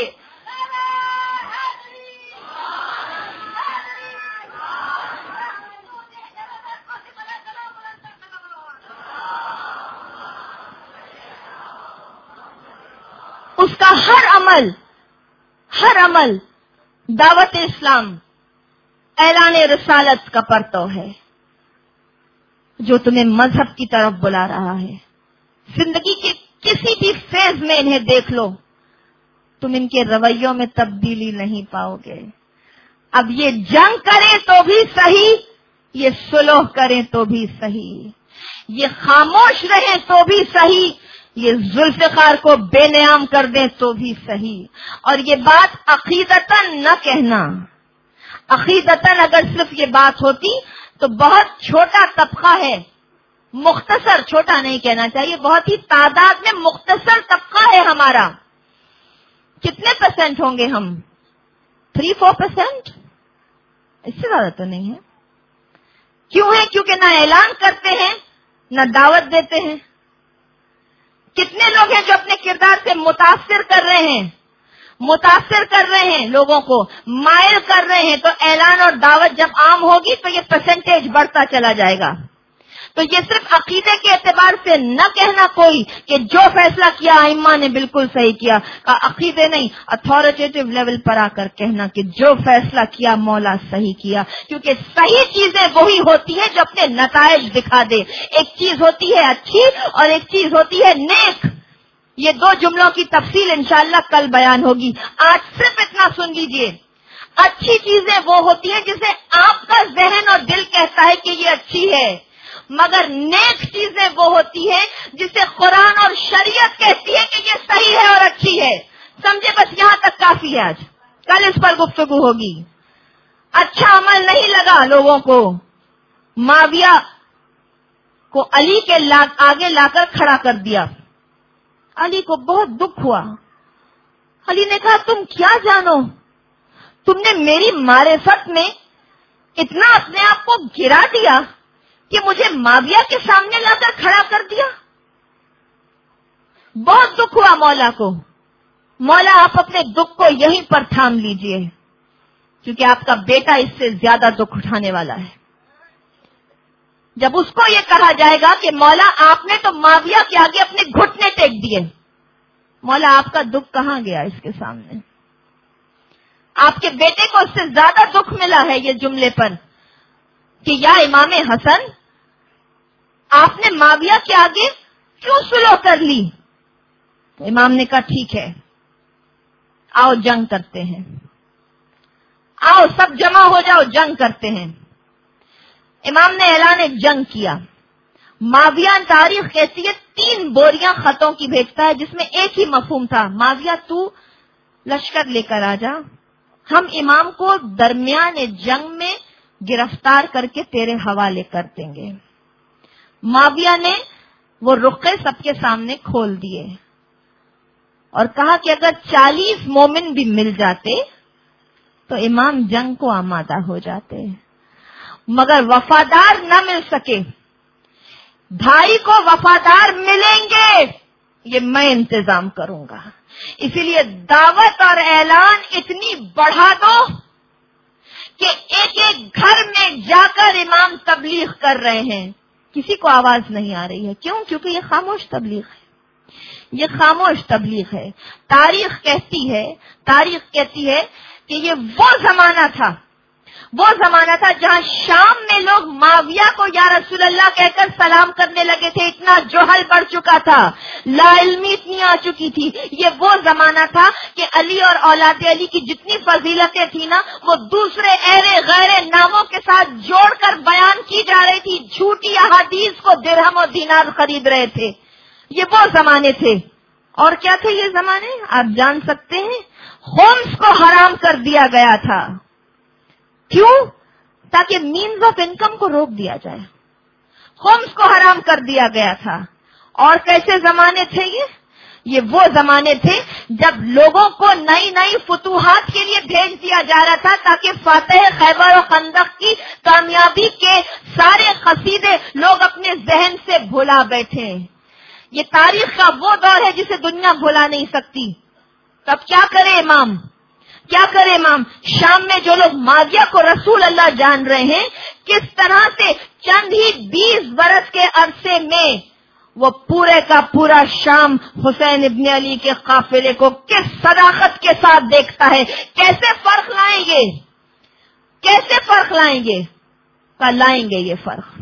اس کا ہر عمل ہر عمل دعوت اسلام، اعلان رسالت کا پرتو ہے جو تمہیں مذہب کی طرف بلا رہا ہے. زندگی کے کسی بھی فیز میں انہیں دیکھ لو، تم ان کے رویوں میں تبدیلی نہیں پاؤ گے. اب یہ جنگ کریں تو بھی صحیح، یہ صلح کریں تو بھی صحیح، یہ خاموش رہیں تو بھی صحیح، یہ ذوالفقار کو بے نیام کر دیں تو بھی صحیح. اور یہ بات عقیدتاً نہ کہنا. عقیدتاً اگر صرف یہ بات ہوتی تو بہت چھوٹا طبقہ ہے، مختصر، چھوٹا نہیں کہنا چاہیے، بہت ہی تعداد میں مختصر طبقہ ہے ہمارا. کتنے پرسنٹ ہوں گے ہم؟ تھری فور پرسنٹ، اس سے زیادہ تو نہیں ہے. کیوں ہے؟ کیونکہ نہ اعلان کرتے ہیں نہ دعوت دیتے ہیں. کتنے لوگ ہیں جو اپنے کردار سے متاثر کر رہے ہیں؟ متاثر کر رہے ہیں، لوگوں کو مائل کر رہے ہیں، تو اعلان اور دعوت جب عام ہوگی تو یہ پرسنٹیج بڑھتا چلا جائے گا. تو یہ صرف عقیدے کے اعتبار سے نہ کہنا کوئی کہ جو فیصلہ کیا ائمہ نے بالکل صحیح کیا، عقیدے نہیں، اتھارٹیٹیو لیول پر آ کر کہنا کہ جو فیصلہ کیا مولا صحیح کیا، کیونکہ صحیح چیزیں وہی ہوتی ہیں جو اپنے نتائج دکھا دے. ایک چیز ہوتی ہے اچھی اور ایک چیز ہوتی ہے نیک. یہ دو جملوں کی تفصیل انشاءاللہ کل بیان ہوگی. آج صرف اتنا سن لیجئے، اچھی چیزیں وہ ہوتی ہیں جسے آپ کا ذہن اور دل کہتا ہے کہ یہ اچھی ہے، مگر نیک چیزیں وہ ہوتی ہیں جسے قرآن اور شریعت کہتی ہے کہ یہ صحیح ہے اور اچھی ہے. سمجھے؟ بس یہاں تک کافی ہے. آج کل اس پر گفتگو ہوگی. اچھا عمل نہیں لگا لوگوں کو، معاویہ کو علی کے آگے لا کر کھڑا کر دیا. علی کو بہت دکھ ہوا. علی نے کہا تم کیا جانو، تم نے میری معرفت میں اتنا اپنے آپ کو گرا دیا کہ مجھے معاویہ کے سامنے لا کر کھڑا کر دیا. بہت دکھ ہوا مولا کو. مولا آپ اپنے دکھ کو یہیں پر تھام لیجئے، کیونکہ آپ کا بیٹا اس سے زیادہ دکھ اٹھانے والا ہے. جب اس کو یہ کہا جائے گا کہ مولا آپ نے تو معاویہ کے آگے اپنے گھٹنے ٹیک دیے، مولا آپ کا دکھ کہاں گیا اس کے سامنے؟ آپ کے بیٹے کو اس سے زیادہ دکھ ملا ہے یہ جملے پر کہ یا امام حسن، آپ نے معاویہ کے آگے کیوں سلو کر لی؟ تو امام نے کہا ٹھیک ہے، آؤ جنگ کرتے ہیں، آؤ سب جمع ہو جاؤ، جنگ کرتے ہیں. امام نے اعلان جنگ کیا. معاویہ تاریخ کہتی ہے تین بوریاں خطوں کی بھیجتا ہے جس میں ایک ہی مفہوم تھا، معاویہ تو لشکر لے کر آ جا، ہم امام کو درمیان جنگ میں گرفتار کر کے تیرے حوالے کر دیں گے. معاویہ نے وہ رقعے سب کے سامنے کھول دیے اور کہا کہ اگر چالیس مومن بھی مل جاتے تو امام جنگ کو آمادہ ہو جاتے، مگر وفادار نہ مل سکے. بھائی کو وفادار ملیں گے یہ میں انتظام کروں گا. اسی لیے دعوت اور اعلان اتنی بڑھا دو کہ ایک ایک گھر میں جا کر امام تبلیغ کر رہے ہیں، کسی کو آواز نہیں آ رہی ہے. کیوں؟ کیونکہ یہ خاموش تبلیغ ہے، یہ خاموش تبلیغ ہے. تاریخ کہتی ہے تاریخ کہتی ہے کہ یہ وہ زمانہ تھا وہ زمانہ تھا جہاں شام میں لوگ معاویہ کو یا رسول اللہ کہہ کر سلام کرنے لگے تھے. اتنا جوہل بڑھ چکا تھا، لا علمی اتنی آ چکی تھی. یہ وہ زمانہ تھا کہ علی اور اولاد علی کی جتنی فضیلتیں تھیں نا، وہ دوسرے ایرے غیر ناموں کے ساتھ جوڑ کر بیان کی جا رہی تھی. جھوٹی احادیث کو درہم و دینار خرید رہے تھے. یہ وہ زمانے تھے. اور کیا تھے یہ زمانے؟ آپ جان سکتے ہیں. خمس کو حرام کر دیا گیا تھا. کیوں؟ تاکہ مینز آف انکم کو روک دیا جائے. خمس کو حرام کر دیا گیا تھا. اور کیسے زمانے تھے یہ؟ یہ وہ زمانے تھے جب لوگوں کو نئی نئی فتوحات کے لیے بھیج دیا جا رہا تھا تاکہ فاتح خیبر و خندق کی کامیابی کے سارے قصیدے لوگ اپنے ذہن سے بھلا بیٹھے. یہ تاریخ کا وہ دور ہے جسے دنیا بھلا نہیں سکتی. تب کیا کرے امام؟ کیا کرے امام؟ شام میں جو لوگ معاویہ کو رسول اللہ جان رہے ہیں، کس طرح سے چند ہی بیس برس کے عرصے میں وہ پورے کا پورا شام حسین ابن علی کے قافلے کو کس صداقت کے ساتھ دیکھتا ہے. کیسے فرق لائیں گے؟ کیسے فرق لائیں گے؟ کا لائیں گے یہ فرق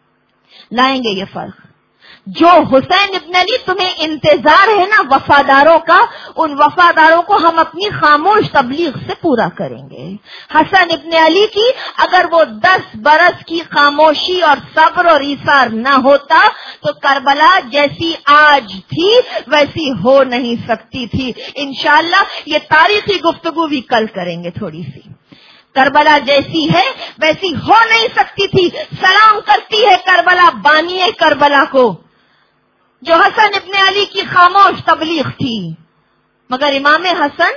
لائیں گے یہ فرق. جو حسین ابن علی تمہیں انتظار ہے نا وفاداروں کا، ان وفاداروں کو ہم اپنی خاموش تبلیغ سے پورا کریں گے. حسن ابن علی کی اگر وہ دس برس کی خاموشی اور صبر اور ایثار نہ ہوتا تو کربلا جیسی آج تھی ویسی ہو نہیں سکتی تھی. انشاءاللہ یہ تاریخی گفتگو بھی کل کریں گے تھوڑی سی. کربلا جیسی ہے ویسی ہو نہیں سکتی تھی. سلام کرتی ہے کربلا بانی کربلا کو، جو حسن ابن علی کی خاموش تبلیغ تھی. مگر امام حسن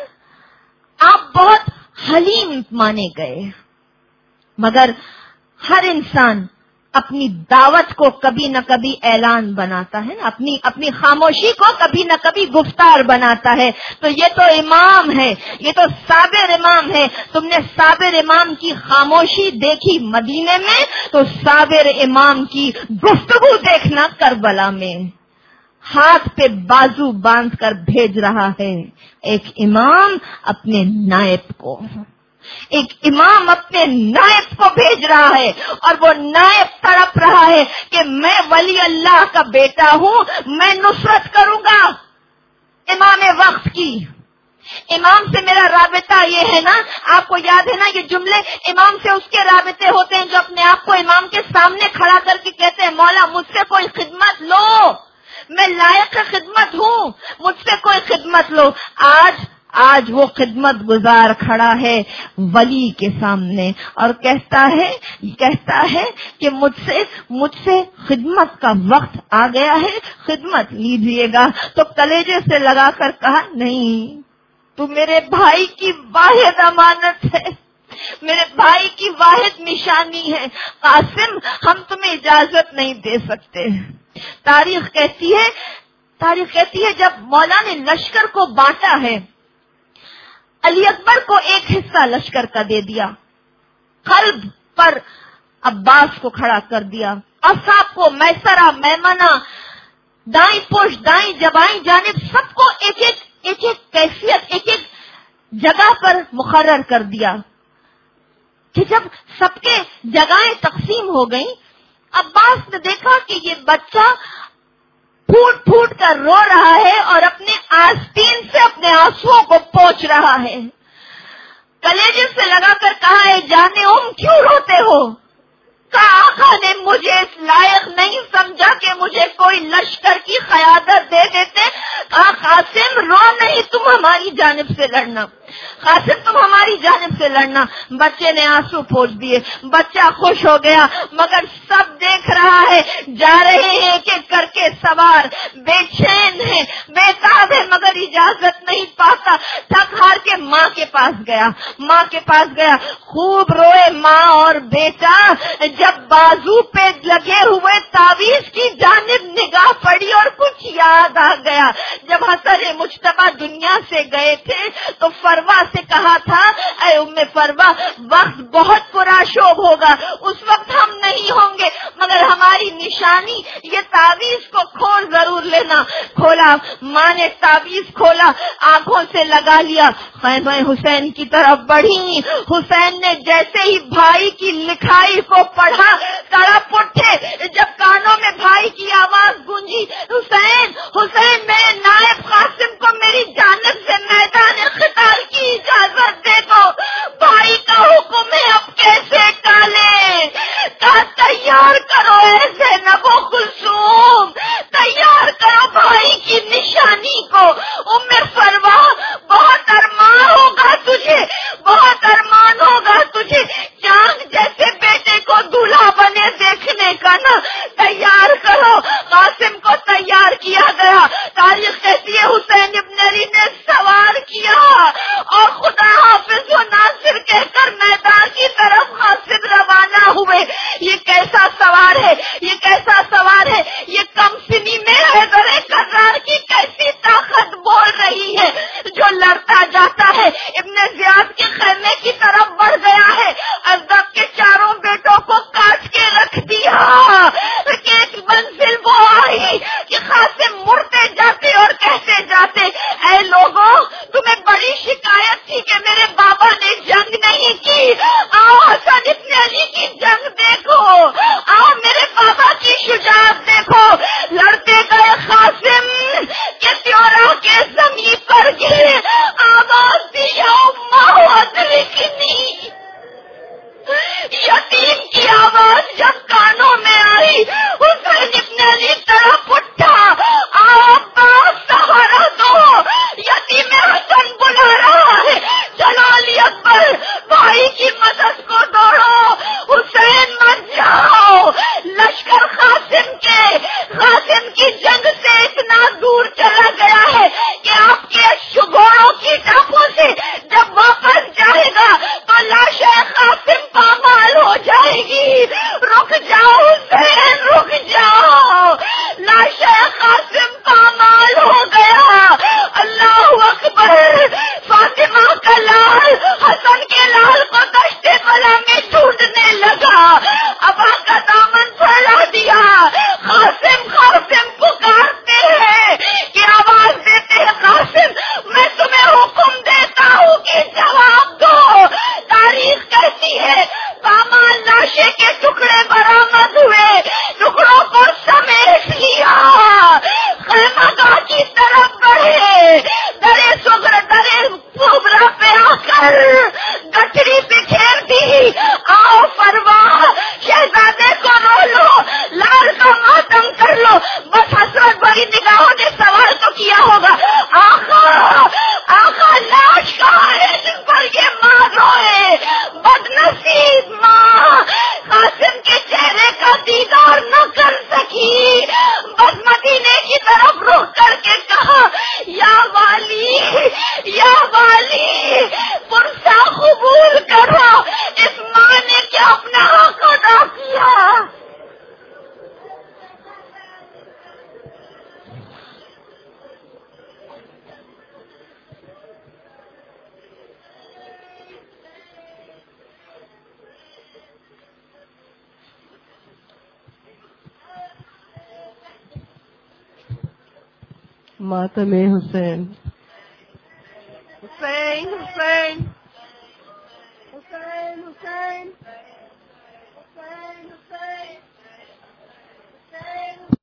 آپ بہت حلیم مانے گئے. مگر ہر انسان اپنی دعوت کو کبھی نہ کبھی اعلان بناتا ہے نا، اپنی اپنی خاموشی کو کبھی نہ کبھی گفتار بناتا ہے. تو یہ تو امام ہے، یہ تو صابر امام ہے. تم نے صابر امام کی خاموشی دیکھی مدینے میں، تو صابر امام کی گفتگو دیکھنا کربلا میں. ہاتھ پہ بازو باندھ کر بھیج رہا ہے ایک امام اپنے نائب کو، ایک امام اپنے نائب کو بھیج رہا ہے، اور وہ نائب تڑپ رہا ہے کہ میں ولی اللہ کا بیٹا ہوں، میں نصرت کروں گا امام وقت کی. امام سے میرا رابطہ یہ ہے نا، آپ کو یاد ہے نا یہ جملے، امام سے اس کے رابطے ہوتے ہیں جو اپنے آپ کو امام کے سامنے کھڑا کر کے کہتے ہیں مولا مجھ سے کوئی خدمت لو، میں لائق خدمت ہوں، مجھ سے کوئی خدمت لو. آج آج وہ خدمت گزار کھڑا ہے ولی کے سامنے اور کہتا ہے کہتا ہے کہ مجھ سے مجھ سے خدمت کا وقت آ گیا ہے، خدمت لیجیے گا. تو کلیجے سے لگا کر کہا نہیں، تو میرے بھائی کی واحد امانت ہے، میرے بھائی کی واحد نشانی ہے. قاسم ہم تمہیں اجازت نہیں دے سکتے. تاریخ کہتی ہے تاریخ کہتی ہے جب مولا نے لشکر کو بانٹا ہے، علی اکبر کو ایک حصہ لشکر کا دے دیا، قلب پر عباس کو کھڑا کر دیا، اصحاب کو میسرہ میمنہ، دائیں پشت دائیں جبائیں جانب سب کو ایک ایک ایک ایک کیفیت ایک ایک جگہ پر مقرر کر دیا کہ جب سب کے جگہیں تقسیم ہو گئیں، عباس نے دیکھا کہ یہ بچہ پھوٹ پھوٹ کر رو رہا ہے اور اپنے آستین سے اپنے آنسوؤں کو پوچھ رہا ہے. کلیجے سے لگا کر کہا ہے جانے ام کیوں روتے ہو؟ کہا آقا نے مجھے اس لائق نہیں سمجھا کہ مجھے کوئی لشکر کی قیادت دے دیتے. کہا قاسم رو نہیں، تم ہماری جانب سے لڑنا، قاسم تم ہماری جانب سے لڑنا. بچے نے آنسو پوچھ دیے، بچہ خوش ہو گیا، مگر سب دیکھ رہا ہے، جا رہے ہیں ایک ایک کر کے سوار، بے چین ہے، بے تاب ہے، مگر اجازت نہیں پاتا. تھک ہار کے ماں کے پاس گیا ماں کے پاس گیا خوب روئے ماں اور بیٹا. جب بازو پہ لگے ہوئے تعویذ کی جانب نگاہ پڑی اور کچھ یاد آ گیا. جب حسن مجتبیٰ دنیا سے گئے تھے تو فروا سے کہا تھا اے ام فروا وقت بہت پرآشوب ہوگا، اس وقت ہم نہیں ہوں گے، مگر ہماری نشانی یہ تعویذ کو کھول ضرور لینا. کھولا، ماں نے تعویذ کھولا، آنکھوں سے لگا لیا، خیمہ حسین کی طرف بڑھی. حسین نے جیسے ہی بھائی کی لکھائی کو پڑھا تڑپ اٹھے. جب کانوں میں بھائی کی آواز گونجی حسین حسین میرے نائب قاسم کو میری جانب سے میدان قتال کی اجازت دے دو، بھائی کا حکم ہے اب کیسے ٹالے. کہا تیار کرو اے زینب و کلثوم، تیار کرو بھائی کی نشانی کو. ام فروا بہت ارمان ہوگا تجھے، بہت ارمان ہوگا تجھے چاند جیسے بیٹے کو دولہا بنے دیکھنے کا نا. تیار کرو. قاسم کو تیار کیا گیا. تاریخ کہتی ہے حسین ابن علی نے سوار کیا اور خدا حافظ و ناصر کہہ کر میدان کی طرف قاسم روانہ ہوئے. یہ کیسا سوار ہے، یہ کیسا سوار ہے، یہ کم سنی میں حیدر کرار کی کیسی طاقت بول رہی ہے. جو لڑتا جاتا ہے ابن زیاد کے خیمے کی طرف بڑھ گیا ہے، ازدق کے چاروں بیٹوں کو کاٹ کے رکھ دیا. ایک منزل وہ آئی کہ قاسم مڑتے جاتے اور کہتے جاتے اے لوگوں تمہیں بڑی شکایت تھی کہ میرے بابا نے جنگ نہیں کی، آؤ حسن ابن علی کی جنگ دیکھو، آؤ میرے بابا کی شجاعت دیکھو. لڑتے گئے قاسم کے تیورا کے زمین پر گرے، آواز دیا اماں ادرکنی. یتیم کی آواز جب کانوں میں آئی حسین ابن علی طرف اٹھا، عباس سہارا دو، یتیم حسن بلا رہا ہے، چلو علی اکبر بھائی کی مدد کو دوڑو. حسین مت جاؤ، لشکر قاسم کے قاسم کی جنگ سے اتنا دور چلا گیا ہے کہ آپ کے گھوڑوں کی ٹاپوں سے جب واپس جائے گا تو لاش قاسم پامال ہو جائے گی. رک جاؤ رو کر کے کہا یا والی یا والی پرسا قبول کرو. اس ماں نے کیا اپنا حق ادا کیا؟ ماتم حسین. حسین حسین حسین حسین حسین حسین حسین